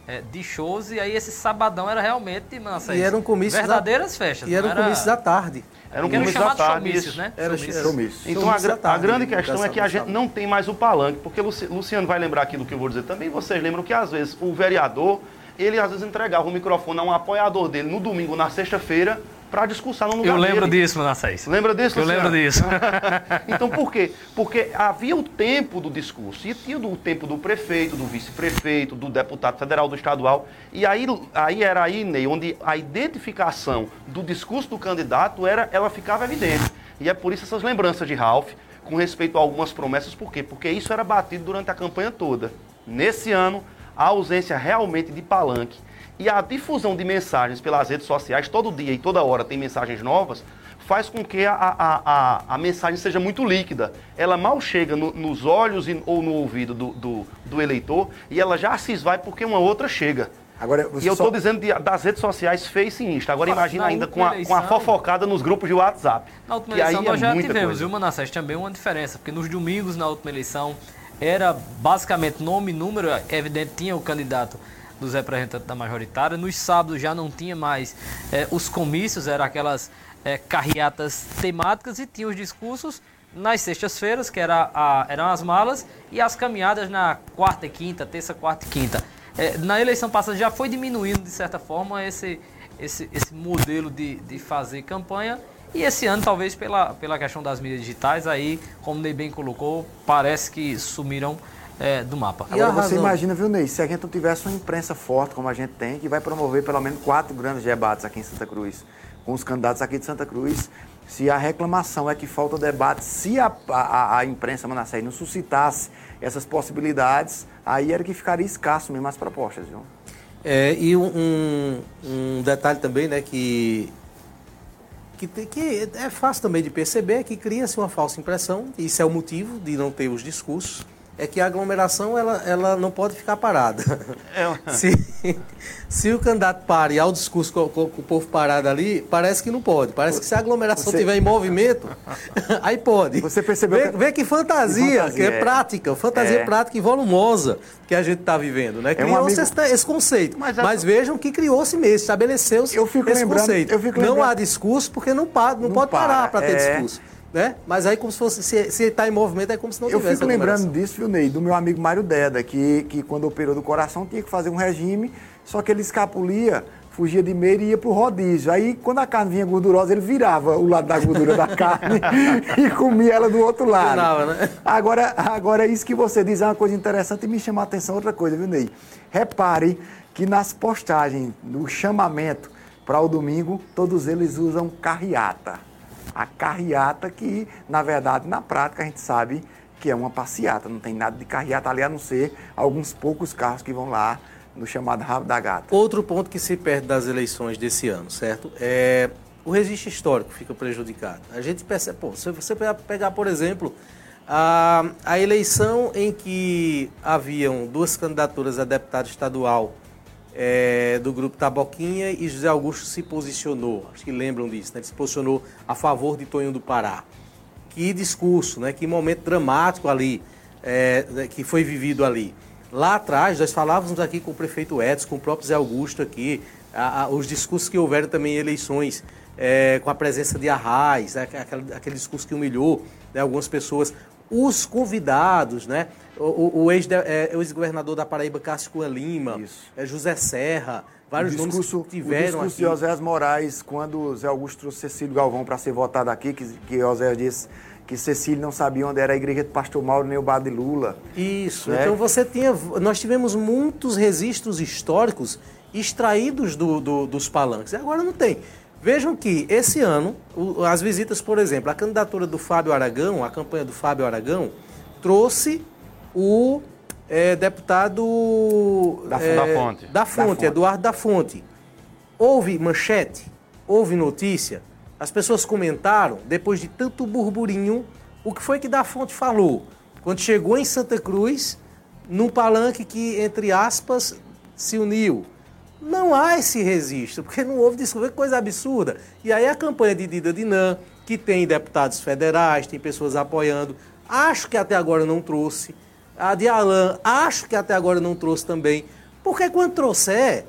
é, de shows, e aí esse sabadão era realmente, nossa, e eram comícios verdadeiras da, festas. E eram era... comícios da tarde. Era um eram comício da chamados tarde, showmícios, isso. né? Era Showmício. Então a, gra- a grande questão dessa é que a gente não tem mais o palanque, porque Luci- Luciano vai lembrar aqui do que eu vou dizer também. Vocês lembram que às vezes o vereador, ele às vezes entregava o microfone a um apoiador dele no domingo, na sexta-feira, para discursar no lugar Eu lembro dele. disso, Manassés. Lembra disso, Eu Luciano? lembro disso. Então por quê? Porque havia o tempo do discurso, e tinha o tempo do prefeito, do vice-prefeito, do deputado federal, do estadual, e aí, aí era aí, Ney, onde a identificação do discurso do candidato, era, ela ficava evidente. E é por isso essas lembranças de Ralph, com respeito a algumas promessas, por quê? Porque isso era batido durante a campanha toda. Nesse ano, a ausência realmente de palanque e a difusão de mensagens pelas redes sociais, todo dia e toda hora tem mensagens novas, faz com que a, a, a, a mensagem seja muito líquida. Ela mal chega no, nos olhos e, ou no ouvido do, do, do eleitor, e ela já se esvai porque uma outra chega. Agora, E eu só... estou dizendo de, das redes sociais Face e Insta. Agora Ah, imagina na ainda com última a, com a eleição- fofocada nos grupos de WhatsApp. Na última E aí eleição é nós já muita tivemos, coisa. viu, Manassés, também uma diferença, porque nos domingos, na última eleição, era basicamente nome e número, é evidente, tinha o candidato dos representantes da majoritária. Nos sábados já não tinha mais é, os comícios, eram aquelas é, carreatas temáticas, e tinha os discursos nas sextas-feiras, que era a, eram as malas, e as caminhadas na quarta e quinta, terça, quarta e quinta. É, na eleição passada já foi diminuindo, de certa forma, esse, esse, esse modelo de, de fazer campanha. E esse ano, talvez pela, pela questão das mídias digitais, aí, como o Ney bem colocou, parece que sumiram é, do mapa. E a Agora você razão? imagina, viu, Ney, se a gente não tivesse uma imprensa forte como a gente tem, que vai promover pelo menos quatro grandes debates aqui em Santa Cruz, com os candidatos aqui de Santa Cruz, se a reclamação é que falta debate, se a, a, a imprensa, Manassés, não suscitasse essas possibilidades, aí era que ficaria escasso mesmo as propostas, viu? É, e um, um, um detalhe também, né, que, que, tem, que é fácil também de perceber, é que cria-se uma falsa impressão, e isso é o motivo de não ter os discursos, é que a aglomeração ela, ela não pode ficar parada. É. Se, se o candidato para e há o discurso com, com, com o povo parado ali, parece que não pode. Parece que se a aglomeração Você- estiver em movimento, aí pode. Você percebeu Vê, que- vê que fantasia, que fantasia, que é, é. prática, fantasia É. prática e volumosa que a gente está vivendo, né? É um Criou-se amigo- esse, esse conceito. Mas Mas, essa- vejam que criou-se mesmo, estabeleceu-se Eu fico esse lembrando- conceito. eu fico não lembrando- há discurso porque não, pa, não, Não pode parar para, para ter é. discurso. Né? Mas aí como se fosse, se está em movimento, é como se não Eu tivesse fico lembrando aglomeração. disso, viu, Ney, do meu amigo Mário Deda, que, que quando operou do coração tinha que fazer um regime, só que ele escapulia, fugia de meio e ia pro rodízio. Aí, quando a carne vinha gordurosa, ele virava o lado da gordura da carne e comia ela do outro lado. Funcionava, né? Agora, agora, isso que você diz é uma coisa interessante e me chama a atenção outra coisa, viu, Ney? Repare que nas postagens, no chamamento para o domingo, todos eles usam carreata. A carreata que, na verdade, na prática, a gente sabe que é uma passeata. Não tem nada de carreata ali, a não ser alguns poucos carros que vão lá no chamado Rabo da Gata. Outro ponto que se perde das eleições desse ano, certo? É o registro histórico fica prejudicado. A gente percebe, pô, se você pegar, por exemplo, a, a eleição em que haviam duas candidaturas a deputado estadual é, do grupo Taboquinha e José Augusto se posicionou, acho que lembram disso, né? Ele se posicionou a favor de Tonho do Pará. Que discurso, né? Que momento dramático ali, é, que foi vivido ali. Lá atrás, nós falávamos aqui com o prefeito Edson, com o próprio Zé Augusto aqui, a, a, os discursos que houveram também em eleições, é, com a presença de Arraes, né, aquele, aquele discurso que humilhou, né, algumas pessoas. Os convidados, né, o, o, o ex, é, ex-governador da Paraíba, Cássio Cunha Lima, é, José Serra, vários o discurso, nomes que tiveram o discurso aqui. de Oséias Moraes, quando Zé Augusto trouxe Cecílio Galvão para ser votado aqui, que, que Oséias disse que Cecílio não sabia onde era a igreja do pastor Mauro nem o bar de Lula. Isso, né? Então você tinha, nós tivemos muitos registros históricos extraídos do, do, dos palanques, e agora não tem. Vejam que esse ano, o, as visitas, por exemplo, a candidatura do Fábio Aragão, a campanha do Fábio Aragão, trouxe o é, deputado Da- é, da Fonte. da Fonte, Da Fonte. Eduardo da Fonte. Houve manchete, houve notícia, as pessoas comentaram, depois de tanto burburinho, o que foi que da Fonte falou. Quando chegou em Santa Cruz, num palanque que, entre aspas, se uniu. Não há esse registro, porque não houve discurso, que coisa absurda. E aí a campanha de Dida Dinan, que tem deputados federais, tem pessoas apoiando, acho que até agora não trouxe. A de Alain, acho que até agora não trouxe também. Porque quando trouxer,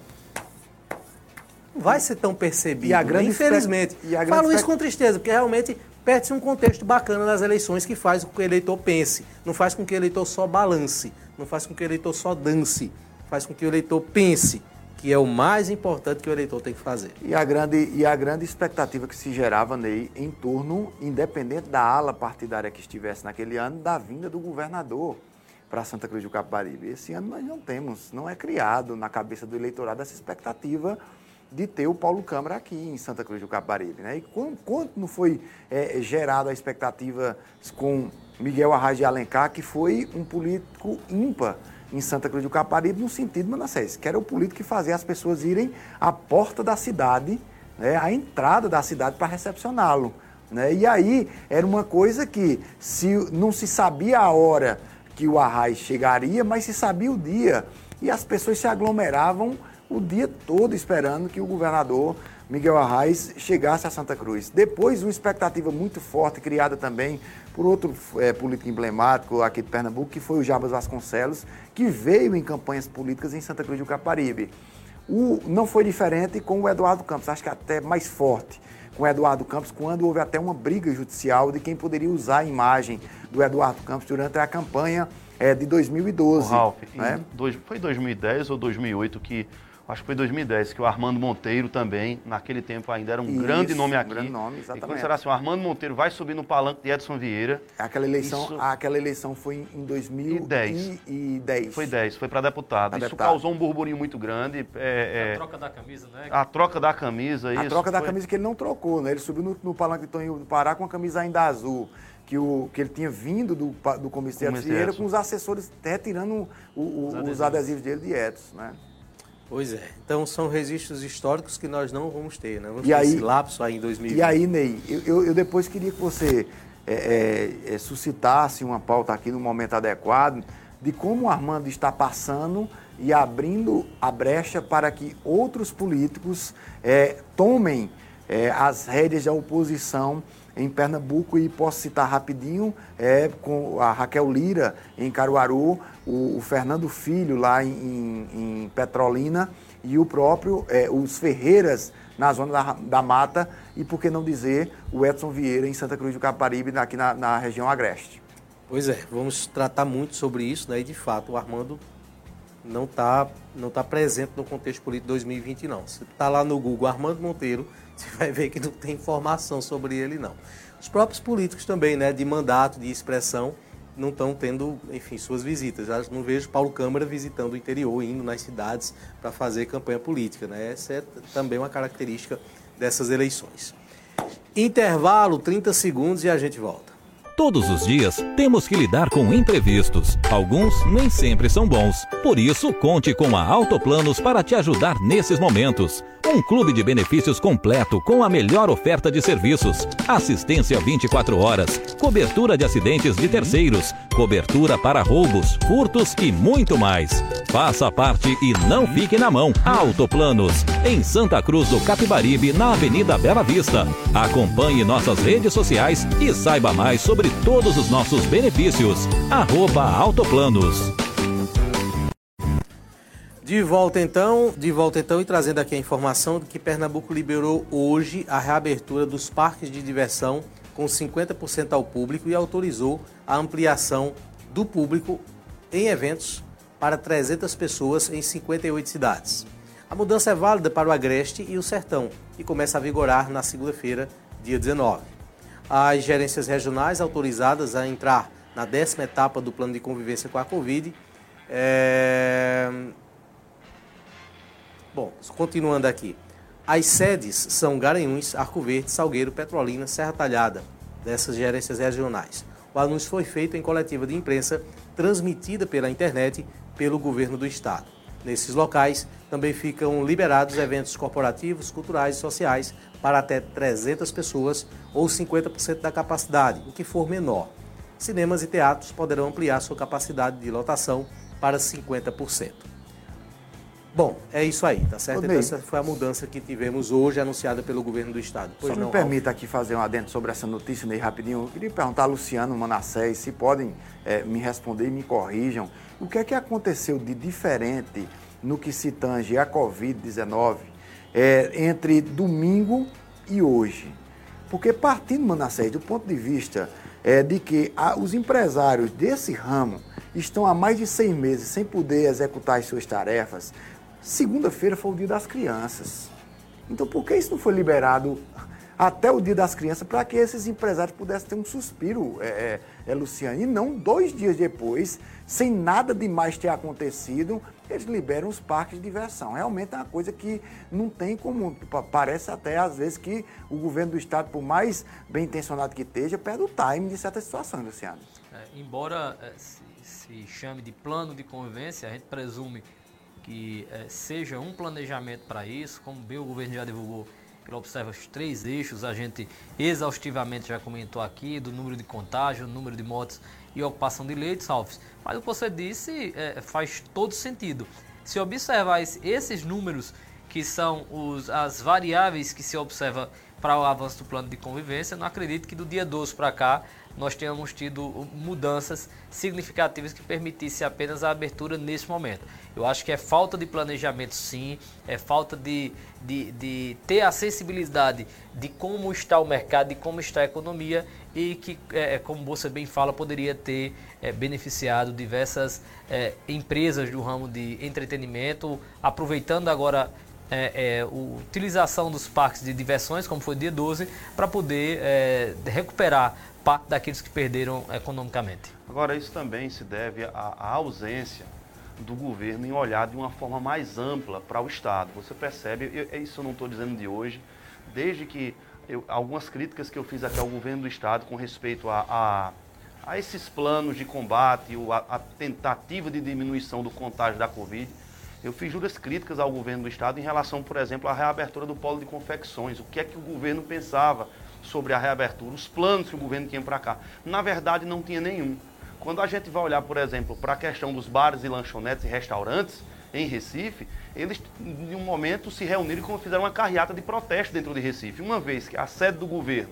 não vai ser tão percebido, E a grande infelizmente. E a grande Falo isso expect- com tristeza, porque realmente perde-se um contexto bacana nas eleições que faz com que o eleitor pense, não faz com que o eleitor só balance, não faz com que o eleitor só dance, faz com que o eleitor pense, que é o mais importante que o eleitor tem que fazer. E a grande, e a grande expectativa que se gerava, Ney, em torno, independente da ala partidária que estivesse naquele ano, da vinda do governador para Santa Cruz do Capibaribe. Esse ano nós não temos, não é criado na cabeça do eleitorado essa expectativa de ter o Paulo Câmara aqui em Santa Cruz do Capibaribe, né? E quanto, quanto não foi é, gerada a expectativa com Miguel Arraes de Alencar, que foi um político ímpar em Santa Cruz do Capibaribe, no sentido, Manassés, que era o político que fazia as pessoas irem à porta da cidade, né, à entrada da cidade para recepcioná-lo, né? E aí era uma coisa que se, não se sabia a hora que o Arraes chegaria, mas se sabia o dia, e as pessoas se aglomeravam o dia todo esperando que o governador Miguel Arraes chegasse a Santa Cruz. Depois, uma expectativa muito forte, criada também por outro é, político emblemático aqui de Pernambuco, que foi o Jabas Vasconcelos, que veio em campanhas políticas em Santa Cruz do Capibaribe. O, não foi diferente com o Eduardo Campos, acho que até mais forte com o Eduardo Campos, quando houve até uma briga judicial de quem poderia usar a imagem do Eduardo Campos durante a campanha é, de dois mil e doze. O Ralf, né? em dois, foi dois mil e dez ou dois mil e oito que... Acho que foi dois mil e dez, que o Armando Monteiro também, naquele tempo ainda era um Isso, grande nome aqui. Um grande nome, exatamente. E quando será assim, o Armando Monteiro vai subir no palanque de Edson Vieira. Aquela eleição, Isso... aquela eleição foi em dois mil e dez. Foi dez, foi para deputado. Pra isso deputado. causou um burburinho muito grande. É, é... A troca da camisa, né? A troca da camisa, A isso. troca da foi... camisa que ele não trocou, né? Ele subiu no, no palanque de Toninho do Pará com a camisa ainda azul, que, o, que ele tinha vindo do, do comício de Edson Vieira, com os assessores retirando o, o, os, adesivos. os adesivos dele de Edson, né? Pois é. Então são registros históricos que nós não vamos ter, né? Vamos E ter aí- esse lapso aí em dois mil e vinte. E aí, Ney, eu, eu, eu depois queria que você é, é, é, suscitasse uma pauta aqui no momento adequado de como o Armando está passando e abrindo a brecha para que outros políticos é, tomem é, as rédeas da oposição em Pernambuco, e posso citar rapidinho, é, com a Raquel Lira em Caruaru, o, o Fernando Filho lá em, em, em Petrolina, e o próprio, é, os Ferreiras na zona da, da Mata, e por que não dizer o Edson Vieira em Santa Cruz do Capibaribe, aqui na, na região agreste. Pois é, vamos tratar muito sobre isso, né? E de fato o Armando não está não tá presente no contexto político de dois mil e vinte, não. Se está lá no Google Armando Monteiro, você vai ver que não tem informação sobre ele, não. Os próprios políticos também, né, de mandato, de expressão, não estão tendo, enfim, suas visitas. Eu não vejo Paulo Câmara visitando o interior, indo nas cidades para fazer campanha política, né? Essa é também uma característica dessas eleições. Intervalo, trinta segundos e a gente volta. Todos os dias temos que lidar com imprevistos. Alguns nem sempre são bons. Por isso, conte com a Autoplanos para te ajudar nesses momentos. Um clube de benefícios completo com a melhor oferta de serviços. Assistência vinte e quatro horas, cobertura de acidentes de terceiros, cobertura para roubos, furtos e muito mais. Faça parte e não fique na mão. Autoplanos, em Santa Cruz do Capibaribe, na Avenida Bela Vista. Acompanhe nossas redes sociais e saiba mais sobre todos os nossos benefícios. Arroba Autoplanos. De volta então, de volta então e trazendo aqui a informação de que Pernambuco liberou hoje a reabertura dos parques de diversão com cinquenta por cento ao público e autorizou a ampliação do público em eventos para trezentas pessoas em cinquenta e oito cidades. A mudança é válida para o Agreste e o Sertão e começa a vigorar na segunda-feira, dia dezenove. As gerências regionais autorizadas a entrar na décima etapa do plano de convivência com a Covid. É... Bom, continuando aqui. As sedes são Garanhuns, Arco Verde, Salgueiro, Petrolina, Serra Talhada, dessas gerências regionais. O anúncio foi feito em coletiva de imprensa transmitida pela internet pelo governo do estado. Nesses locais também ficam liberados eventos corporativos, culturais e sociais para até trezentas pessoas ou cinquenta por cento da capacidade, o que for menor. Cinemas e teatros poderão ampliar sua capacidade de lotação para cinquenta por cento. Bom, é isso aí, tá certo? Então, essa foi a mudança que tivemos hoje, anunciada pelo governo do estado. Pois Só não, me permita aqui fazer um adendo sobre essa notícia, Ney, rapidinho. Eu queria perguntar a Luciano Manassés, se podem é, me responder e me corrijam. O que é que aconteceu de diferente no que se tange à covid dezenove é, entre domingo e hoje. Porque partindo, Manassés, do ponto de vista é, de que a, os empresários desse ramo estão há mais de seis meses sem poder executar as suas tarefas, segunda-feira foi o dia das crianças. Então, por que isso não foi liberado até o dia das crianças para que esses empresários pudessem ter um suspiro, é, é, é, Luciano? E não dois dias depois, sem nada demais ter acontecido, eles liberam os parques de diversão. Realmente é uma coisa que não tem como, parece até às vezes que o governo do estado, por mais bem intencionado que esteja, perde o time de certas situações, Luciano. É, embora é, se, se chame de plano de convivência, a gente presume que é, seja um planejamento para isso, como bem o governo já divulgou, ele observa os três eixos, a gente exaustivamente já comentou aqui, do número de contágio, número de mortes e ocupação de leitos, Ralf. Mas o que você disse é, faz todo sentido. Se observar esses números, que são os, as variáveis que se observa para o avanço do plano de convivência, não acredito que do dia doze para cá nós tenhamos tido mudanças significativas que permitissem apenas a abertura nesse momento. Eu acho que é falta de planejamento, sim, é falta de, de, de ter a sensibilidade de como está o mercado, de como está a economia e que, é, como você bem fala, poderia ter é, beneficiado diversas é, empresas do ramo de entretenimento, aproveitando agora É, é, a utilização dos parques de diversões, como foi dia doze, para poder é, recuperar parte daqueles que perderam economicamente. Agora, isso também se deve à, à ausência do governo em olhar de uma forma mais ampla para o Estado. Você percebe, eu, isso eu não estou dizendo de hoje, desde que eu, algumas críticas que eu fiz aqui ao governo do Estado com respeito a, a, a esses planos de combate, a, a tentativa de diminuição do contágio da Covid. Eu fiz duras críticas ao governo do Estado em relação, por exemplo, à reabertura do polo de confecções. O que é que o governo pensava sobre a reabertura, os planos que o governo tinha para cá. Na verdade, não tinha nenhum. Quando a gente vai olhar, por exemplo, para a questão dos bares e lanchonetes e restaurantes em Recife, eles, em um momento, se reuniram e fizeram uma carreata de protesto dentro de Recife. Uma vez que a sede do governo,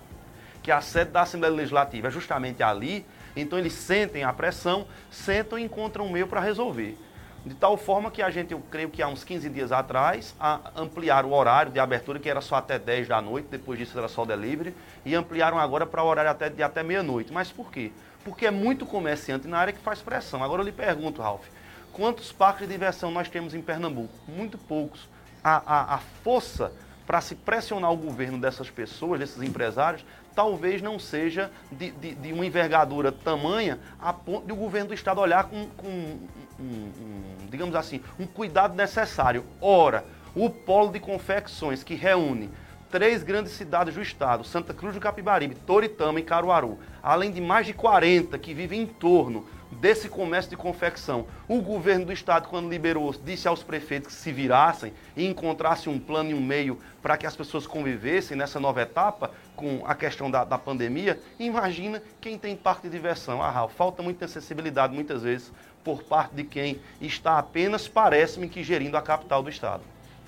que a sede da Assembleia Legislativa é justamente ali, então eles sentem a pressão, sentam e encontram um meio para resolver. De tal forma que a gente, eu creio que há uns quinze dias atrás, a, ampliaram o horário de abertura, que era só até dez da noite, depois disso era só delivery, e ampliaram agora para o horário até, de até meia-noite. Mas por quê? Porque é muito comerciante na área que faz pressão. Agora eu lhe pergunto, Ralf, quantos parques de diversão nós temos em Pernambuco? Muito poucos. A, a, a força para se pressionar o governo dessas pessoas, desses empresários, talvez não seja de, de, de uma envergadura tamanha a ponto de o governo do Estado olhar com, com um, um, digamos assim, um cuidado necessário. Ora, o polo de confecções que reúne três grandes cidades do Estado, Santa Cruz do Capibaribe, Toritama e Caruaru, além de mais de quarenta que vivem em torno desse comércio de confecção. O governo do Estado, quando liberou, disse aos prefeitos que se virassem e encontrassem um plano e um meio para que as pessoas convivessem nessa nova etapa com a questão da, da pandemia. Imagina quem tem parque de diversão. Ah, Ralf, falta muita sensibilidade muitas vezes por parte de quem está apenas, parece-me, que gerindo a capital do Estado.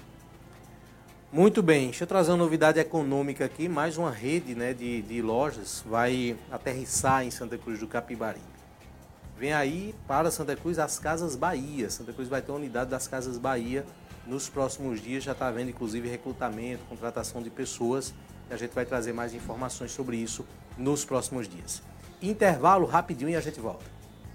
Muito bem, deixa eu trazer uma novidade econômica aqui. Mais uma rede, né, de, de lojas vai aterrissar em Santa Cruz do Capibaribe. Vem aí para Santa Cruz as Casas Bahia. Santa Cruz vai ter uma unidade das Casas Bahia nos próximos dias. Já está havendo, inclusive, recrutamento, contratação de pessoas. E a gente vai trazer mais informações sobre isso nos próximos dias. Intervalo rapidinho e a gente volta.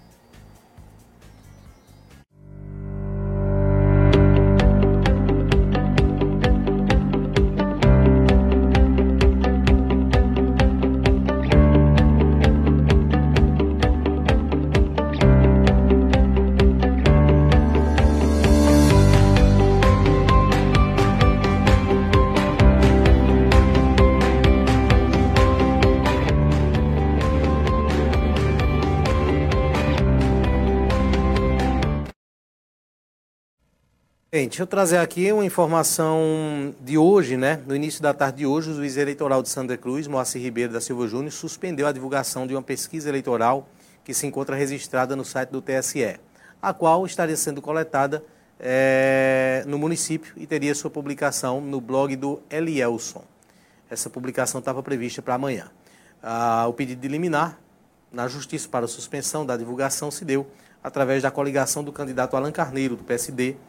Bem, deixa eu trazer aqui uma informação de hoje, né? No início da tarde de hoje, o juiz eleitoral de Santa Cruz, Moacir Ribeiro da Silva Júnior, suspendeu a divulgação de uma pesquisa eleitoral que se encontra registrada no site do T S E, a qual estaria sendo coletada é, no município e teria sua publicação no blog do Elielson. Essa publicação estava prevista para amanhã. Ah, o pedido de liminar na Justiça para a suspensão da divulgação se deu através da coligação do candidato Alan Carneiro, do P S D,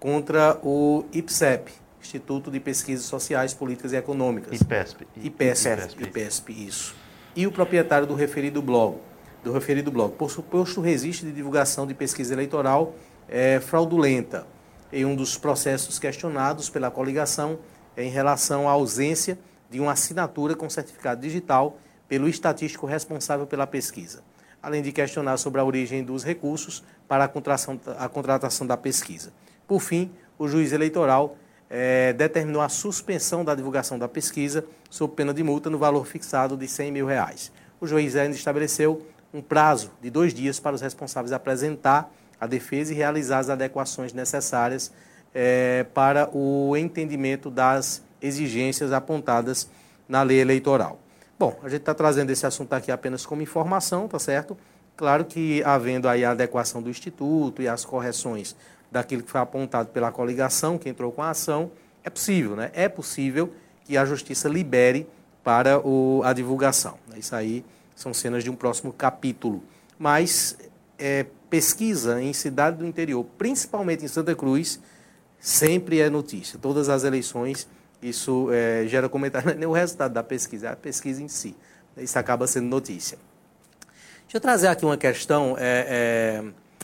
contra o I P S E P, Instituto de Pesquisas Sociais, Políticas e Econômicas. I P E S P. I P E S P, I P E S P, isso. E o proprietário do referido blog, do referido blog, por suposto registro de divulgação de pesquisa eleitoral é, fraudulenta, em um dos processos questionados pela coligação em relação à ausência de uma assinatura com certificado digital pelo estatístico responsável pela pesquisa, além de questionar sobre a origem dos recursos para a contratação, a contratação da pesquisa. Por fim, o juiz eleitoral eh, determinou a suspensão da divulgação da pesquisa sob pena de multa no valor fixado de cem mil reais. O juiz ainda estabeleceu um prazo de dois dias para os responsáveis apresentar a defesa e realizar as adequações necessárias eh, para o entendimento das exigências apontadas na lei eleitoral. Bom, a gente está trazendo esse assunto aqui apenas como informação, tá certo? Claro que havendo aí a adequação do Instituto e as correções daquilo que foi apontado pela coligação que entrou com a ação, é possível, né? É possível que a Justiça libere para o, a divulgação. Isso aí são cenas de um próximo capítulo. Mas é, pesquisa em cidade do interior, principalmente em Santa Cruz, sempre é notícia. Todas as eleições, isso é, gera comentário, não é nem o resultado da pesquisa, é a pesquisa em si. Isso acaba sendo notícia. Deixa eu trazer aqui uma questão é,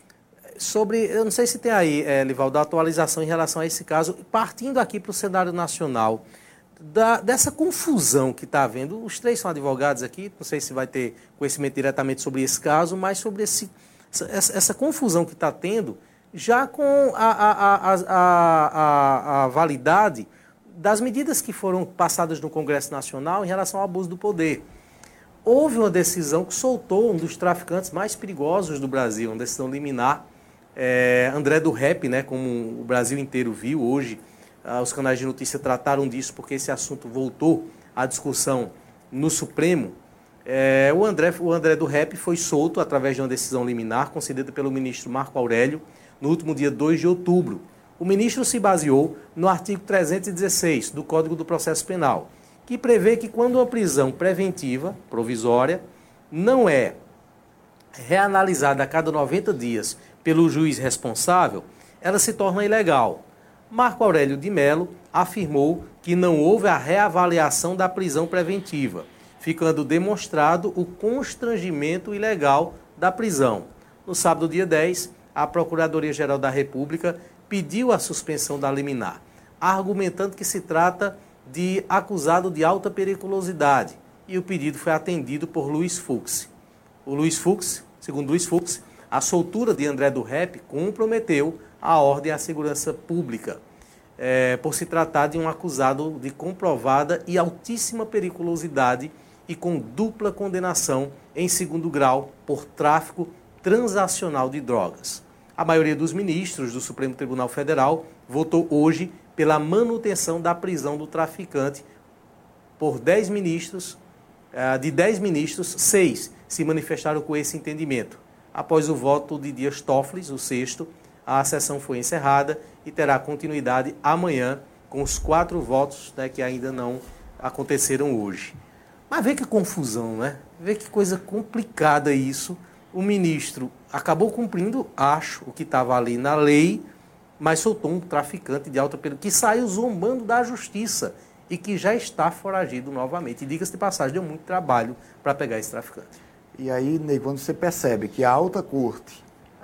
é, sobre, eu não sei se tem aí, é, Livaldo, a atualização em relação a esse caso, partindo aqui para o cenário nacional, da, dessa confusão que está havendo. Os três são advogados aqui, não sei se vai ter conhecimento diretamente sobre esse caso, mas sobre esse, essa, essa confusão que está tendo, já com a, a, a, a, a, a validade das medidas que foram passadas no Congresso Nacional em relação ao abuso do poder. Houve uma decisão que soltou um dos traficantes mais perigosos do Brasil, uma decisão liminar, é, André do Rep, né, como o Brasil inteiro viu hoje. Ah, os canais de notícia trataram disso porque esse assunto voltou à discussão no Supremo. É, o, André, o André do Rep foi solto através de uma decisão liminar concedida pelo ministro Marco Aurélio no último dia dois de outubro. O ministro se baseou no artigo trezentos e dezesseis do Código do Processo Penal, que prevê que quando uma prisão preventiva, provisória, não é reanalisada a cada noventa dias pelo juiz responsável, ela se torna ilegal. Marco Aurélio de Mello afirmou que não houve a reavaliação da prisão preventiva, ficando demonstrado o constrangimento ilegal da prisão. No sábado, dia dez, a Procuradoria-Geral da República pediu a suspensão da liminar, argumentando que se trata de acusado de alta periculosidade, e o pedido foi atendido por Luiz Fux. O Luiz Fux, segundo Luiz Fux, a soltura de André do Rep comprometeu a ordem e a segurança pública, é, por se tratar de um acusado de comprovada e altíssima periculosidade e com dupla condenação em segundo grau por tráfico transacional de drogas. A maioria dos ministros do Supremo Tribunal Federal votou hoje pela manutenção da prisão do traficante. Por dez ministros, de dez ministros, seis se manifestaram com esse entendimento. Após o voto de Dias Toffoli, o sexto, a sessão foi encerrada e terá continuidade amanhã com os quatro votos, né, que ainda não aconteceram hoje. Mas vê que confusão, né? Vê que coisa complicada isso. O ministro acabou cumprindo, acho, o que estava ali na lei, mas soltou um traficante de alta periculosidade que saiu zombando da justiça e que já está foragido novamente. E diga-se de passagem, deu muito trabalho para pegar esse traficante. E aí, Ney, quando você percebe que a alta corte,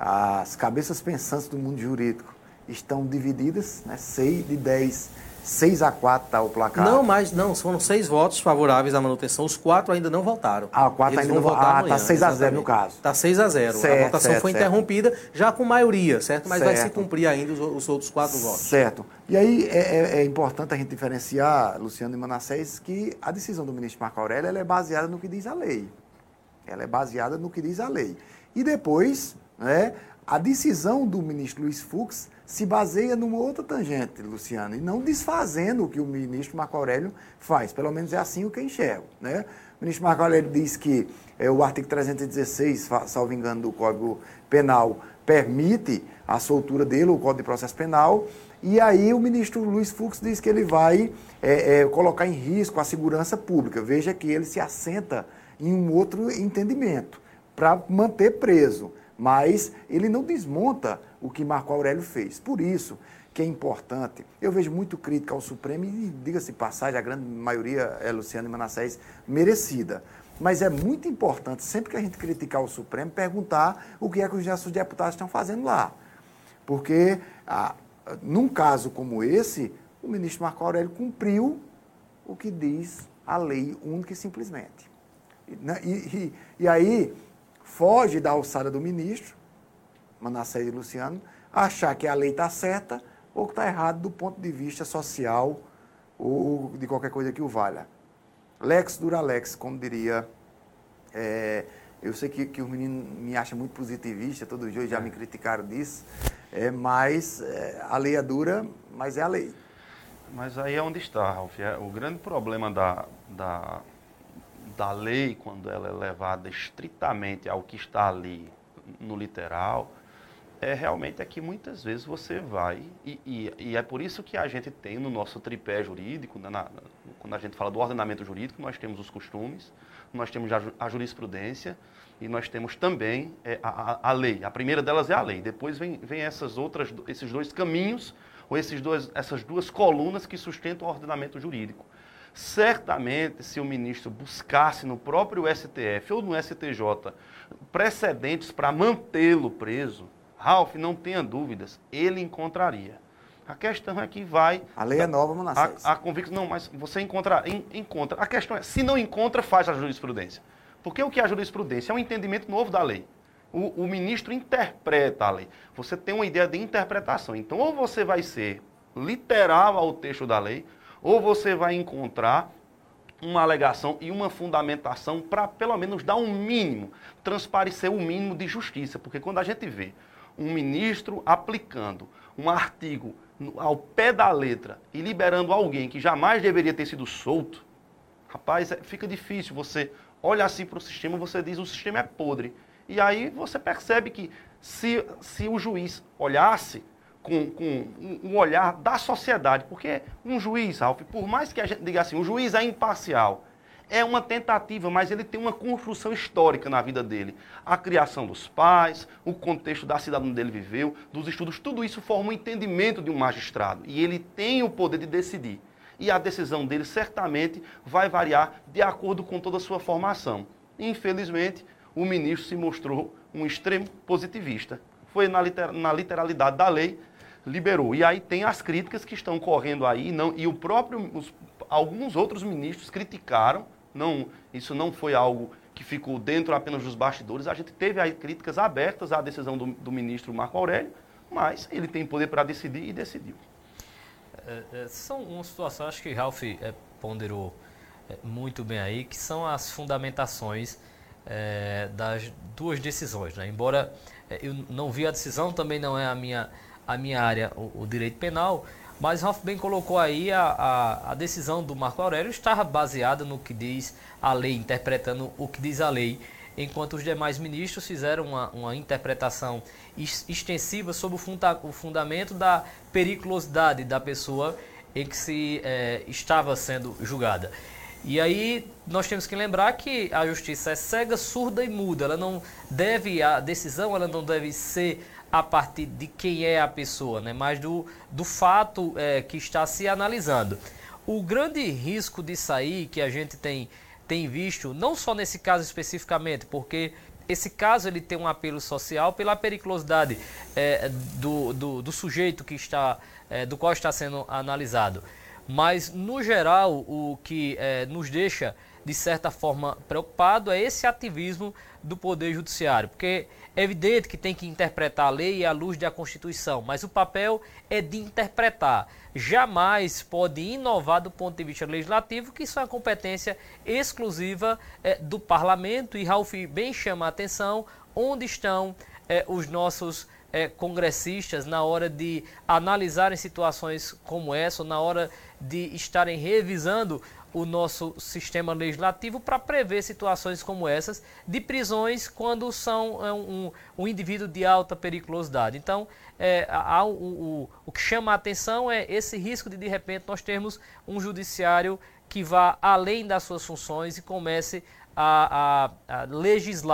as cabeças pensantes do mundo jurídico estão divididas, né, seis de dez, seis a quatro está o placar. Não, mas não, foram seis votos favoráveis à manutenção, os quatro ainda não votaram. Ah, quatro ainda não votaram. Ah, está seis a zero no caso. Está seis a zero. Certo, a votação certo, foi certo. interrompida já com maioria, certo? Mas certo. vai se cumprir ainda os, os outros quatro votos. Certo. E aí é, é, é importante a gente diferenciar, Luciano e Manassés, que a decisão do ministro Marco Aurélio ela é baseada no que diz a lei. Ela é baseada no que diz a lei. E depois, né, a decisão do ministro Luiz Fux se baseia numa outra tangente, Luciano, e não desfazendo o que o ministro Marco Aurélio faz. Pelo menos é assim o que eu enxergo, né? O ministro Marco Aurélio diz que é, o artigo trezentos e dezesseis, salvo engano, do Código Penal, permite a soltura dele, o Código de Processo Penal, e aí o ministro Luiz Fux diz que ele vai é, é, colocar em risco a segurança pública. Veja que ele se assenta em um outro entendimento, para manter preso. Mas ele não desmonta o que Marco Aurélio fez. Por isso que é importante. Eu vejo muito crítica ao Supremo e, diga-se de passagem, a grande maioria é Luciano e Manassés merecida. Mas é muito importante, sempre que a gente criticar o Supremo, perguntar o que é que os nossos deputados estão fazendo lá. Porque, ah, num caso como esse, o ministro Marco Aurélio cumpriu o que diz a lei única e simplesmente. E, e, e aí, foge da alçada do ministro, Manassés e Luciano, achar que a lei está certa ou que está errado do ponto de vista social ou de qualquer coisa que o valha. Lex dura lex, como diria. É, eu sei que, que o menino me acha muito positivista, todos os dias já me criticaram disso, é, mas é, a lei é dura, mas é a lei. Mas aí é onde está, Ralf. É, o grande problema da, da, da lei, quando ela é levada estritamente ao que está ali no literal, é realmente é que muitas vezes você vai, e, e, e é por isso que a gente tem no nosso tripé jurídico, na, na, quando a gente fala do ordenamento jurídico, nós temos os costumes, nós temos a, a jurisprudência e nós temos também é, a, a, a lei. A primeira delas é a lei, depois vem, vem essas outras, esses dois caminhos, ou esses dois, essas duas colunas que sustentam o ordenamento jurídico. Certamente, se o ministro buscasse no próprio S T F ou no S T J precedentes para mantê-lo preso, Ralf, não tenha dúvidas, ele encontraria. A questão é que vai... A lei é nova, Manassés. A, a convicção, não, mas você encontra, en, encontra. A questão é, se não encontra, faz a jurisprudência. Porque o que é a jurisprudência? É um entendimento novo da lei. O, o ministro interpreta a lei. Você tem uma ideia de interpretação. Então, ou você vai ser literal ao texto da lei, ou você vai encontrar uma alegação e uma fundamentação para, pelo menos, dar um mínimo, transparecer o mínimo de justiça. Porque quando a gente vê um ministro aplicando um artigo ao pé da letra e liberando alguém que jamais deveria ter sido solto, rapaz, é, fica difícil. Você olha assim para o sistema, você diz o sistema é podre. E aí você percebe que se, se o juiz olhasse com, com um, um olhar da sociedade, porque um juiz, Ralf, por mais que a gente diga assim, o juiz é imparcial, é uma tentativa, mas ele tem uma construção histórica na vida dele. A criação dos pais, o contexto da cidade onde ele viveu, dos estudos, tudo isso forma um entendimento de um magistrado. E ele tem o poder de decidir. E a decisão dele certamente vai variar de acordo com toda a sua formação. Infelizmente, o ministro se mostrou um extremo positivista. Foi na, liter, na literalidade da lei, liberou. E aí tem as críticas que estão correndo aí, não, e o próprio, os, alguns outros ministros criticaram. Não, isso não foi algo que ficou dentro apenas dos bastidores. A gente teve aí críticas abertas à decisão do, do ministro Marco Aurélio, mas ele tem poder para decidir e decidiu. É, é, são uma situação, acho que Ralf é, ponderou é, muito bem aí, que são as fundamentações é, das duas decisões, né? Embora é, eu não vi a decisão, também não é a minha, a minha área, o, o direito penal, mas Ralf bem colocou aí, a, a, a decisão do Marco Aurélio estava baseada no que diz a lei, interpretando o que diz a lei, enquanto os demais ministros fizeram uma, uma interpretação extensiva sobre o, funda, o fundamento da periculosidade da pessoa em que se é, estava sendo julgada. E aí nós temos que lembrar que a justiça é cega, surda e muda. Ela não deve, a decisão ela não deve ser a partir de quem é a pessoa, né? Mas do, do fato é, que está se analisando. O grande risco de sair que a gente tem, tem visto, não só nesse caso especificamente, porque esse caso ele tem um apelo social pela periculosidade é, do, do, do sujeito que está, é, do qual está sendo analisado. Mas, no geral, o que é, nos deixa, de certa forma, preocupado é esse ativismo do Poder Judiciário. Porque é evidente que tem que interpretar a lei à luz da Constituição, mas o papel é de interpretar. Jamais pode inovar do ponto de vista legislativo, que isso é uma competência exclusiva é, do Parlamento. E Ralf bem chama a atenção onde estão é, os nossos é, congressistas na hora de analisarem situações como essa, ou na hora de estarem revisando o nosso sistema legislativo para prever situações como essas de prisões quando são um, um indivíduo de alta periculosidade. Então, é, há, o, o, o que chama a atenção é esse risco de, de repente, nós termos um judiciário que vá além das suas funções e comece a, a, a legislar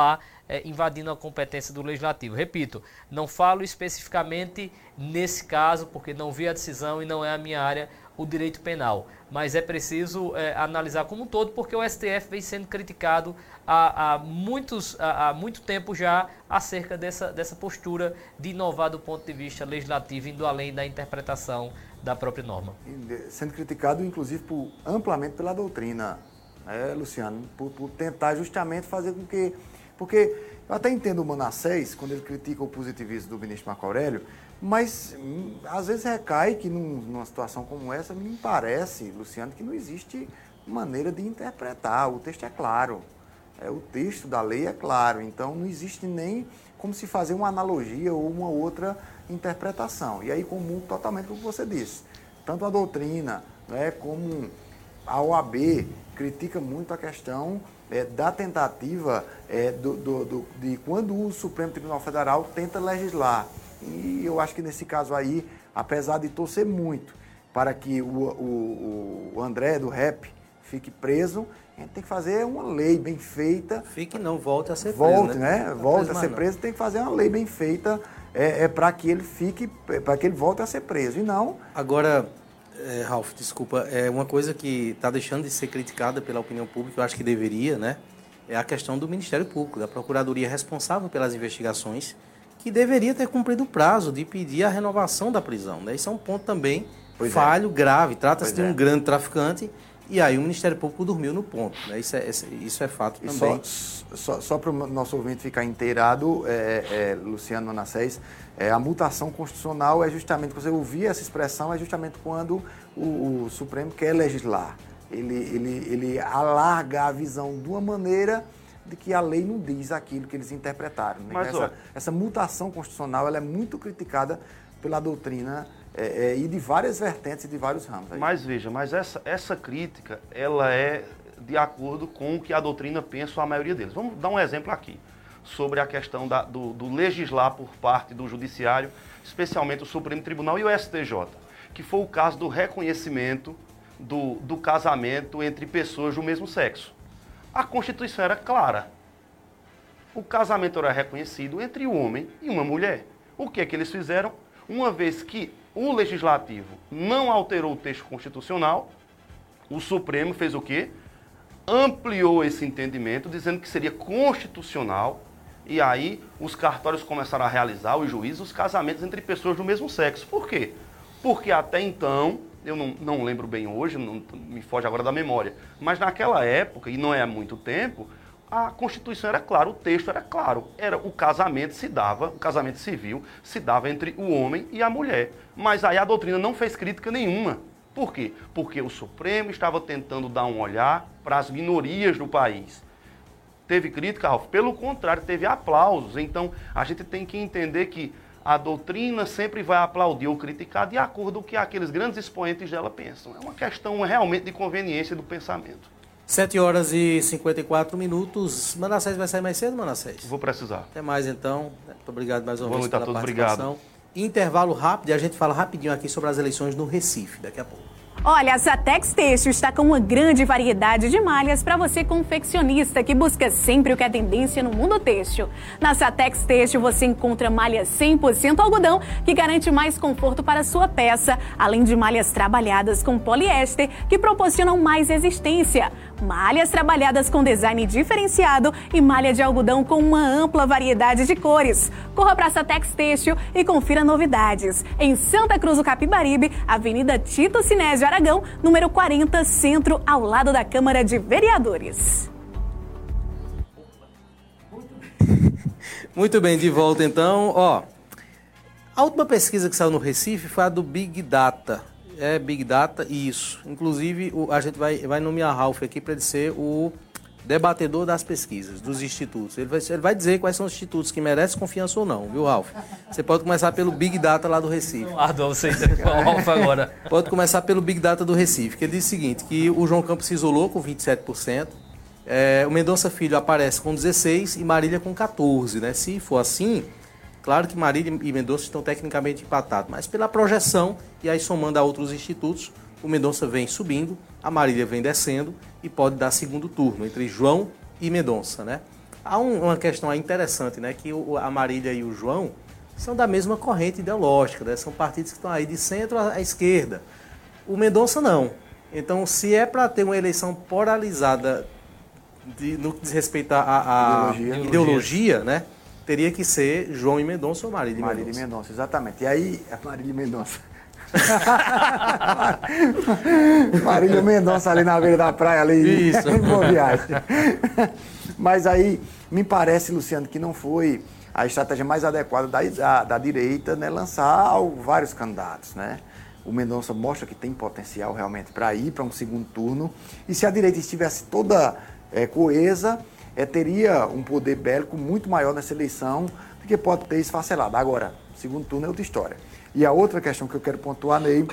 é, invadindo a competência do Legislativo. Repito, não falo especificamente nesse caso, porque não vi a decisão e não é a minha área o direito penal, mas é preciso é, analisar como um todo, porque o S T F vem sendo criticado há, há, muitos, há, há muito tempo já acerca dessa, dessa postura de inovar do ponto de vista legislativo, indo além da interpretação da própria norma. Sendo criticado, inclusive, por, amplamente pela doutrina, né, Luciano, por, por tentar justamente fazer com que... Porque eu até entendo o Manassés, quando ele critica o positivismo do ministro Marco Aurélio, mas hum, às vezes recai que num, numa situação como essa, me parece, Luciano, que não existe maneira de interpretar. O texto é claro, é, o texto da lei é claro, então não existe nem como se fazer uma analogia ou uma outra interpretação. E aí comungo totalmente com o que você disse. Tanto a doutrina, né, como a O A B critica muito a questão é, da tentativa é, do, do, do, de quando o Supremo Tribunal Federal tenta legislar. E eu acho que nesse caso aí, apesar de torcer muito para que o, o, o André do Rap fique preso, a gente tem que fazer uma lei bem feita. Fique não, volte a ser volte, preso. Né? né? Volte a ser preso, tem que fazer uma lei bem feita é, é, para que ele fique, para que ele volte a ser preso. E não. Agora, é, Ralf, desculpa, é uma coisa que está deixando de ser criticada pela opinião pública, eu acho que deveria, né? É a questão do Ministério Público, da Procuradoria responsável pelas investigações, que deveria ter cumprido o prazo de pedir a renovação da prisão. Né? Isso é um ponto também pois falho, é. grave. Trata-se de um é. grande traficante e aí o Ministério Público dormiu no ponto. Né? Isso, é, isso é fato e também. Só, só, só para o nosso ouvinte ficar inteirado, é, é, Luciano Manassés, é, a mutação constitucional é justamente, você ouvir essa expressão, é justamente quando o, o Supremo quer legislar. Ele, ele, ele alarga a visão de uma maneira de que a lei não diz aquilo que eles interpretaram. Né? Mas, essa, olha, essa mutação constitucional ela é muito criticada pela doutrina é, é, e de várias vertentes e de vários ramos. Aí. Mas veja, mas essa, essa crítica ela é de acordo com o que a doutrina pensa, a maioria deles. Vamos dar um exemplo aqui sobre a questão da, do, do legislar por parte do Judiciário, especialmente o Supremo Tribunal e o S T J, que foi o caso do reconhecimento do, do casamento entre pessoas do mesmo sexo. A Constituição era clara. O casamento era reconhecido entre um homem e uma mulher. O que é que eles fizeram? Uma vez que o Legislativo não alterou o texto constitucional, o Supremo fez o quê? Ampliou esse entendimento, dizendo que seria constitucional, e aí os cartórios começaram a realizar, os juízes, os casamentos entre pessoas do mesmo sexo. Por quê? Porque até então... eu não, não lembro bem hoje, não, me foge agora da memória, mas naquela época, e não é há muito tempo, a Constituição era clara, o texto era claro, era o casamento se dava, o casamento civil se dava entre o homem e a mulher. Mas aí a doutrina não fez crítica nenhuma. Por quê? Porque o Supremo estava tentando dar um olhar para as minorias do país. Teve crítica, Ralf? Pelo contrário, teve aplausos. Então, a gente tem que entender que a doutrina sempre vai aplaudir ou criticar de acordo com o que aqueles grandes expoentes dela pensam. É uma questão realmente de conveniência do pensamento. sete horas e cinquenta e quatro minutos. Manassés vai sair mais cedo, Manassés? Vou precisar. Até mais, então. Muito obrigado mais uma Boa vez noite pela a todos, participação. obrigado. Intervalo rápido e a gente fala rapidinho aqui sobre as eleições no Recife, daqui a pouco. Olha, a Satex Têxtil está com uma grande variedade de malhas para você confeccionista que busca sempre o que é tendência no mundo têxtil. Na Satex Têxtil você encontra malha cem por cento algodão, que garante mais conforto para a sua peça, além de malhas trabalhadas com poliéster, que proporcionam mais resistência. Malhas trabalhadas com design diferenciado e malha de algodão com uma ampla variedade de cores. Corra para a Satex Têxtil e confira novidades. Em Santa Cruz do Capibaribe, Avenida Tito Sinésio Aragão, número quarenta, Centro, ao lado da Câmara de Vereadores. Muito bem, de volta então. Ó, a última pesquisa que saiu no Recife foi a do Big Data. É Big Data, isso. Inclusive, o, a gente vai, vai nomear Ralf aqui para ele ser o debatedor das pesquisas, dos institutos. Ele vai, ele vai dizer quais são os institutos que merecem confiança ou não, viu, Ralf? Você pode começar pelo Big Data lá do Recife. Ah, não sei com o Ralf agora. Pode começar pelo Big Data do Recife, que ele diz o seguinte, que o João Campos se isolou com vinte e sete por cento, é, o Mendonça Filho aparece com dezesseis por cento e Marília com quatorze por cento, né? Se for assim, claro que Marília e Mendonça estão tecnicamente empatados, mas pela projeção, e aí somando a outros institutos, o Mendonça vem subindo, a Marília vem descendo e pode dar segundo turno entre João e Mendonça, né? Há um, uma questão interessante, né? Que o, a Marília e o João são da mesma corrente ideológica, né? São partidos que estão aí de centro à, à esquerda. O Mendonça não. Então, se é para ter uma eleição polarizada de, no que diz respeito à ideologia, ideologia, né? Teria que ser João e Mendonça ou Marília e Mendonça. Marília e Mendonça, exatamente. E aí, Marília e Mendonça. Marília Mendonça ali na beira da praia, ali. Isso. Boa viagem. Mas aí, me parece, Luciano, que não foi a estratégia mais adequada da, da, da direita, né, lançar vários candidatos, né? O Mendonça mostra que tem potencial realmente para ir para um segundo turno. E se a direita estivesse toda é, coesa, é, teria um poder bélico muito maior nessa eleição do que pode ter esfacelado. Agora, segundo turno é outra história. E a outra questão que eu quero pontuar, Ney,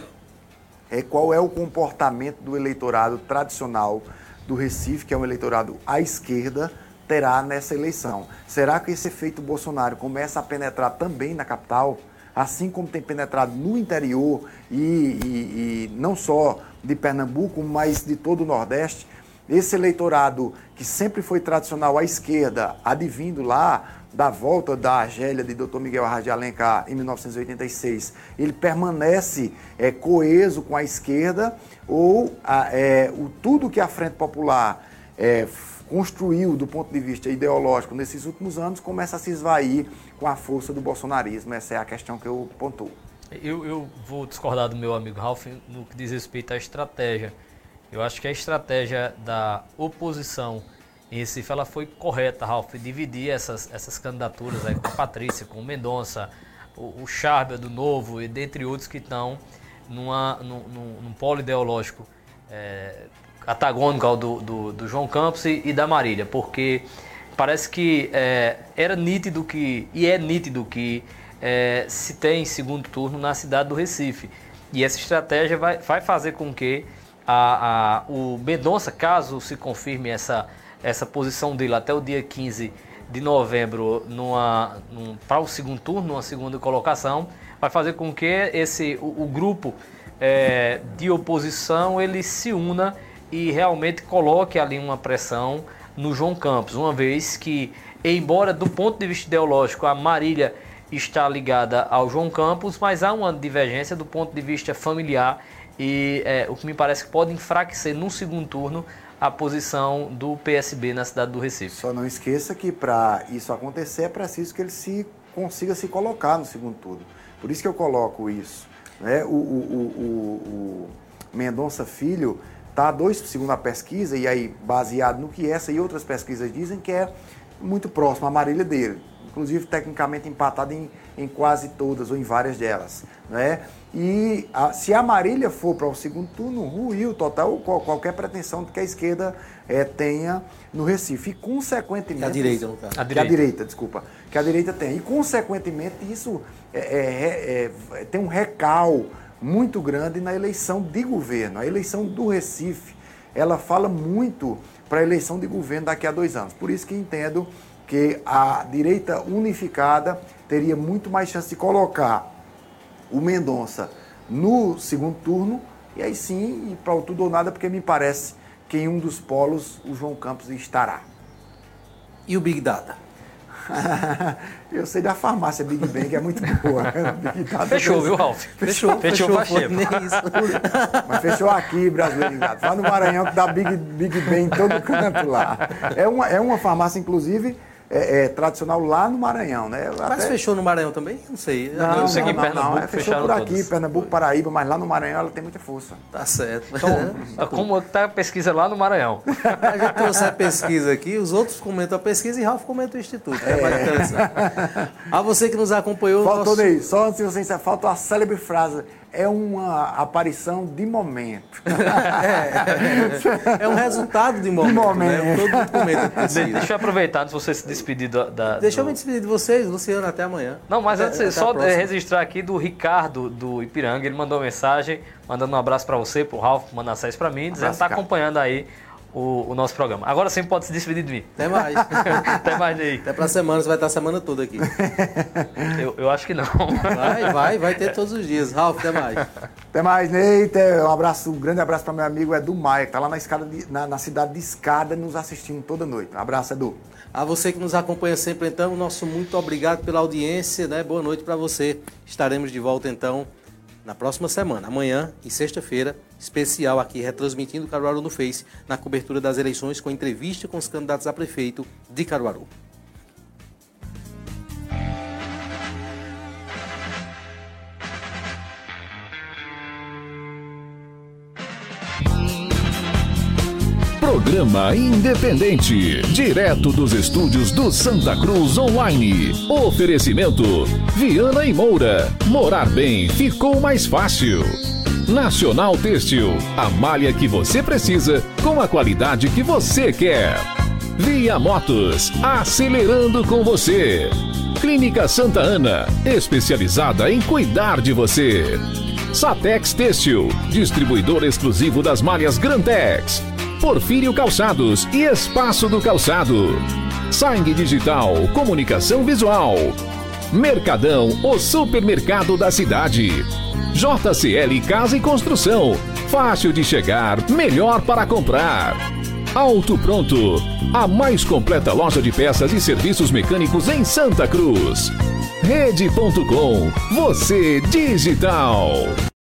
é qual é o comportamento do eleitorado tradicional do Recife, que é um eleitorado à esquerda, terá nessa eleição. Será que esse efeito Bolsonaro começa a penetrar também na capital, assim como tem penetrado no interior e, e, e não só de Pernambuco, mas de todo o Nordeste? Esse eleitorado que sempre foi tradicional à esquerda, advindo lá da volta da Argélia de doutor Miguel Arraes de Alencar em mil novecentos e oitenta e seis, ele permanece é, coeso com a esquerda ou a, é, o, tudo que a Frente Popular é, construiu do ponto de vista ideológico nesses últimos anos começa a se esvair com a força do bolsonarismo? Essa é a questão que eu pontuo. Eu, eu vou discordar do meu amigo Ralf no que diz respeito à estratégia. Eu acho que a estratégia da oposição em Recife ela foi correta, Ralf, dividir essas, essas candidaturas aí com a Patrícia, com o Mendonça, o, o Charbel do Novo e dentre outros que estão numa, num, num, num polo ideológico é, antagônico ao do, do, do João Campos e, e da Marília, porque parece que é, era nítido que, e é nítido que é, se tem segundo turno na cidade do Recife. E essa estratégia vai, vai fazer com que a, a, o Mendonça, caso se confirme essa, essa posição dele até o dia quinze de novembro numa, num, para o segundo turno, numa segunda colocação, vai fazer com que esse, o, o grupo é, de oposição ele se una e realmente coloque ali uma pressão no João Campos, uma vez que, embora do ponto de vista ideológico a Marília está ligada ao João Campos, mas há uma divergência do ponto de vista familiar e é, o que me parece que pode enfraquecer no segundo turno a posição do P S B na cidade do Recife. Só não esqueça que para isso acontecer é preciso que ele se consiga se colocar no segundo turno. Por isso que eu coloco isso. Né? O, o, o, o, o Mendonça Filho está a dois, segundo a pesquisa, e aí baseado no que essa e outras pesquisas dizem, que é muito próximo à Marília dele. Inclusive tecnicamente empatado em, em quase todas ou em várias delas. Né? E a, se a Marília for para o segundo turno, ruiu total qual, qualquer pretensão de que a esquerda é, tenha no Recife. E consequentemente... A direita, no caso. A direita. Que a direita, desculpa. Que a direita tem. E consequentemente isso é, é, é, tem um recal muito grande na eleição de governo. A eleição do Recife, ela fala muito para a eleição de governo daqui a dois anos. Por isso que entendo que a direita unificada teria muito mais chance de colocar o Mendonça no segundo turno, e aí sim, para o tudo ou nada, porque me parece que em um dos polos o João Campos estará. E o Big Data? Eu sei da farmácia Big Bang, que é muito boa. Big Data fechou, viu, Ralf? Fechou, fechou, fechou fechou nem isso. Mas fechou aqui, brasileiro. Lá no Maranhão, que dá Big, Big Bang em todo canto lá. É uma, é uma farmácia, inclusive... É, é tradicional lá no Maranhão, né? Mas até... fechou no Maranhão também? Não sei. Não, não, eu sei que em não, Pernambuco não, é, fechou por aqui, todos. Pernambuco, Paraíba, mas lá no Maranhão ela tem muita força. Tá certo. Então, como está a pesquisa lá no Maranhão? A gente trouxe a pesquisa aqui, os outros comentam a pesquisa e Ralf comenta o Instituto. É, é mais interessante. A você que nos acompanhou... Faltou, nosso... Ney, só antes de você encerrar, falta a célebre frase. É uma aparição de momento. É, é um resultado de momento. De momento. Né? Todo mundo comenta pesquisa. De, deixa eu aproveitar, antes de você se despedir da... da deixa do... eu me despedir de vocês, Luciano, até amanhã. Não, mas antes, até só registrar aqui do Ricardo, do Ipiranga, ele mandou uma mensagem, mandando um abraço para você, pro Ralf, Manassés para mim, dizendo que está acompanhando aí o, o nosso programa. Agora sim pode se despedir de mim. Até mais. Até mais, Ney. Até pra semana, você vai estar a semana toda aqui. Eu, eu acho que não. Vai, vai, vai ter todos os dias. Ralf, até mais. Até mais, Ney. Um abraço, um grande abraço para meu amigo Edu Maia, que está lá na, escada de, na, na cidade de Escada, nos assistindo toda noite. Um abraço, Edu. A você que nos acompanha sempre, então, nosso muito obrigado pela audiência, né? Boa noite para você. Estaremos de volta, então, na próxima semana, amanhã e sexta-feira, especial aqui, retransmitindo Caruaru no Face, na cobertura das eleições, com entrevista com os candidatos a prefeito de Caruaru. Programa Independente, direto dos estúdios do Santa Cruz Online. Oferecimento: Viana e Moura. Morar bem ficou mais fácil. Nacional Têxtil, a malha que você precisa com a qualidade que você quer. Via Motos, acelerando com você. Clínica Santa Ana, especializada em cuidar de você. Satex Têxtil, distribuidor exclusivo das malhas Grantex. Porfírio Calçados e Espaço do Calçado. Sangue Digital, comunicação visual. Mercadão, o supermercado da cidade. J C L Casa e Construção, fácil de chegar, melhor para comprar. Auto Pronto, a mais completa loja de peças e serviços mecânicos em Santa Cruz. Rede ponto com, você digital.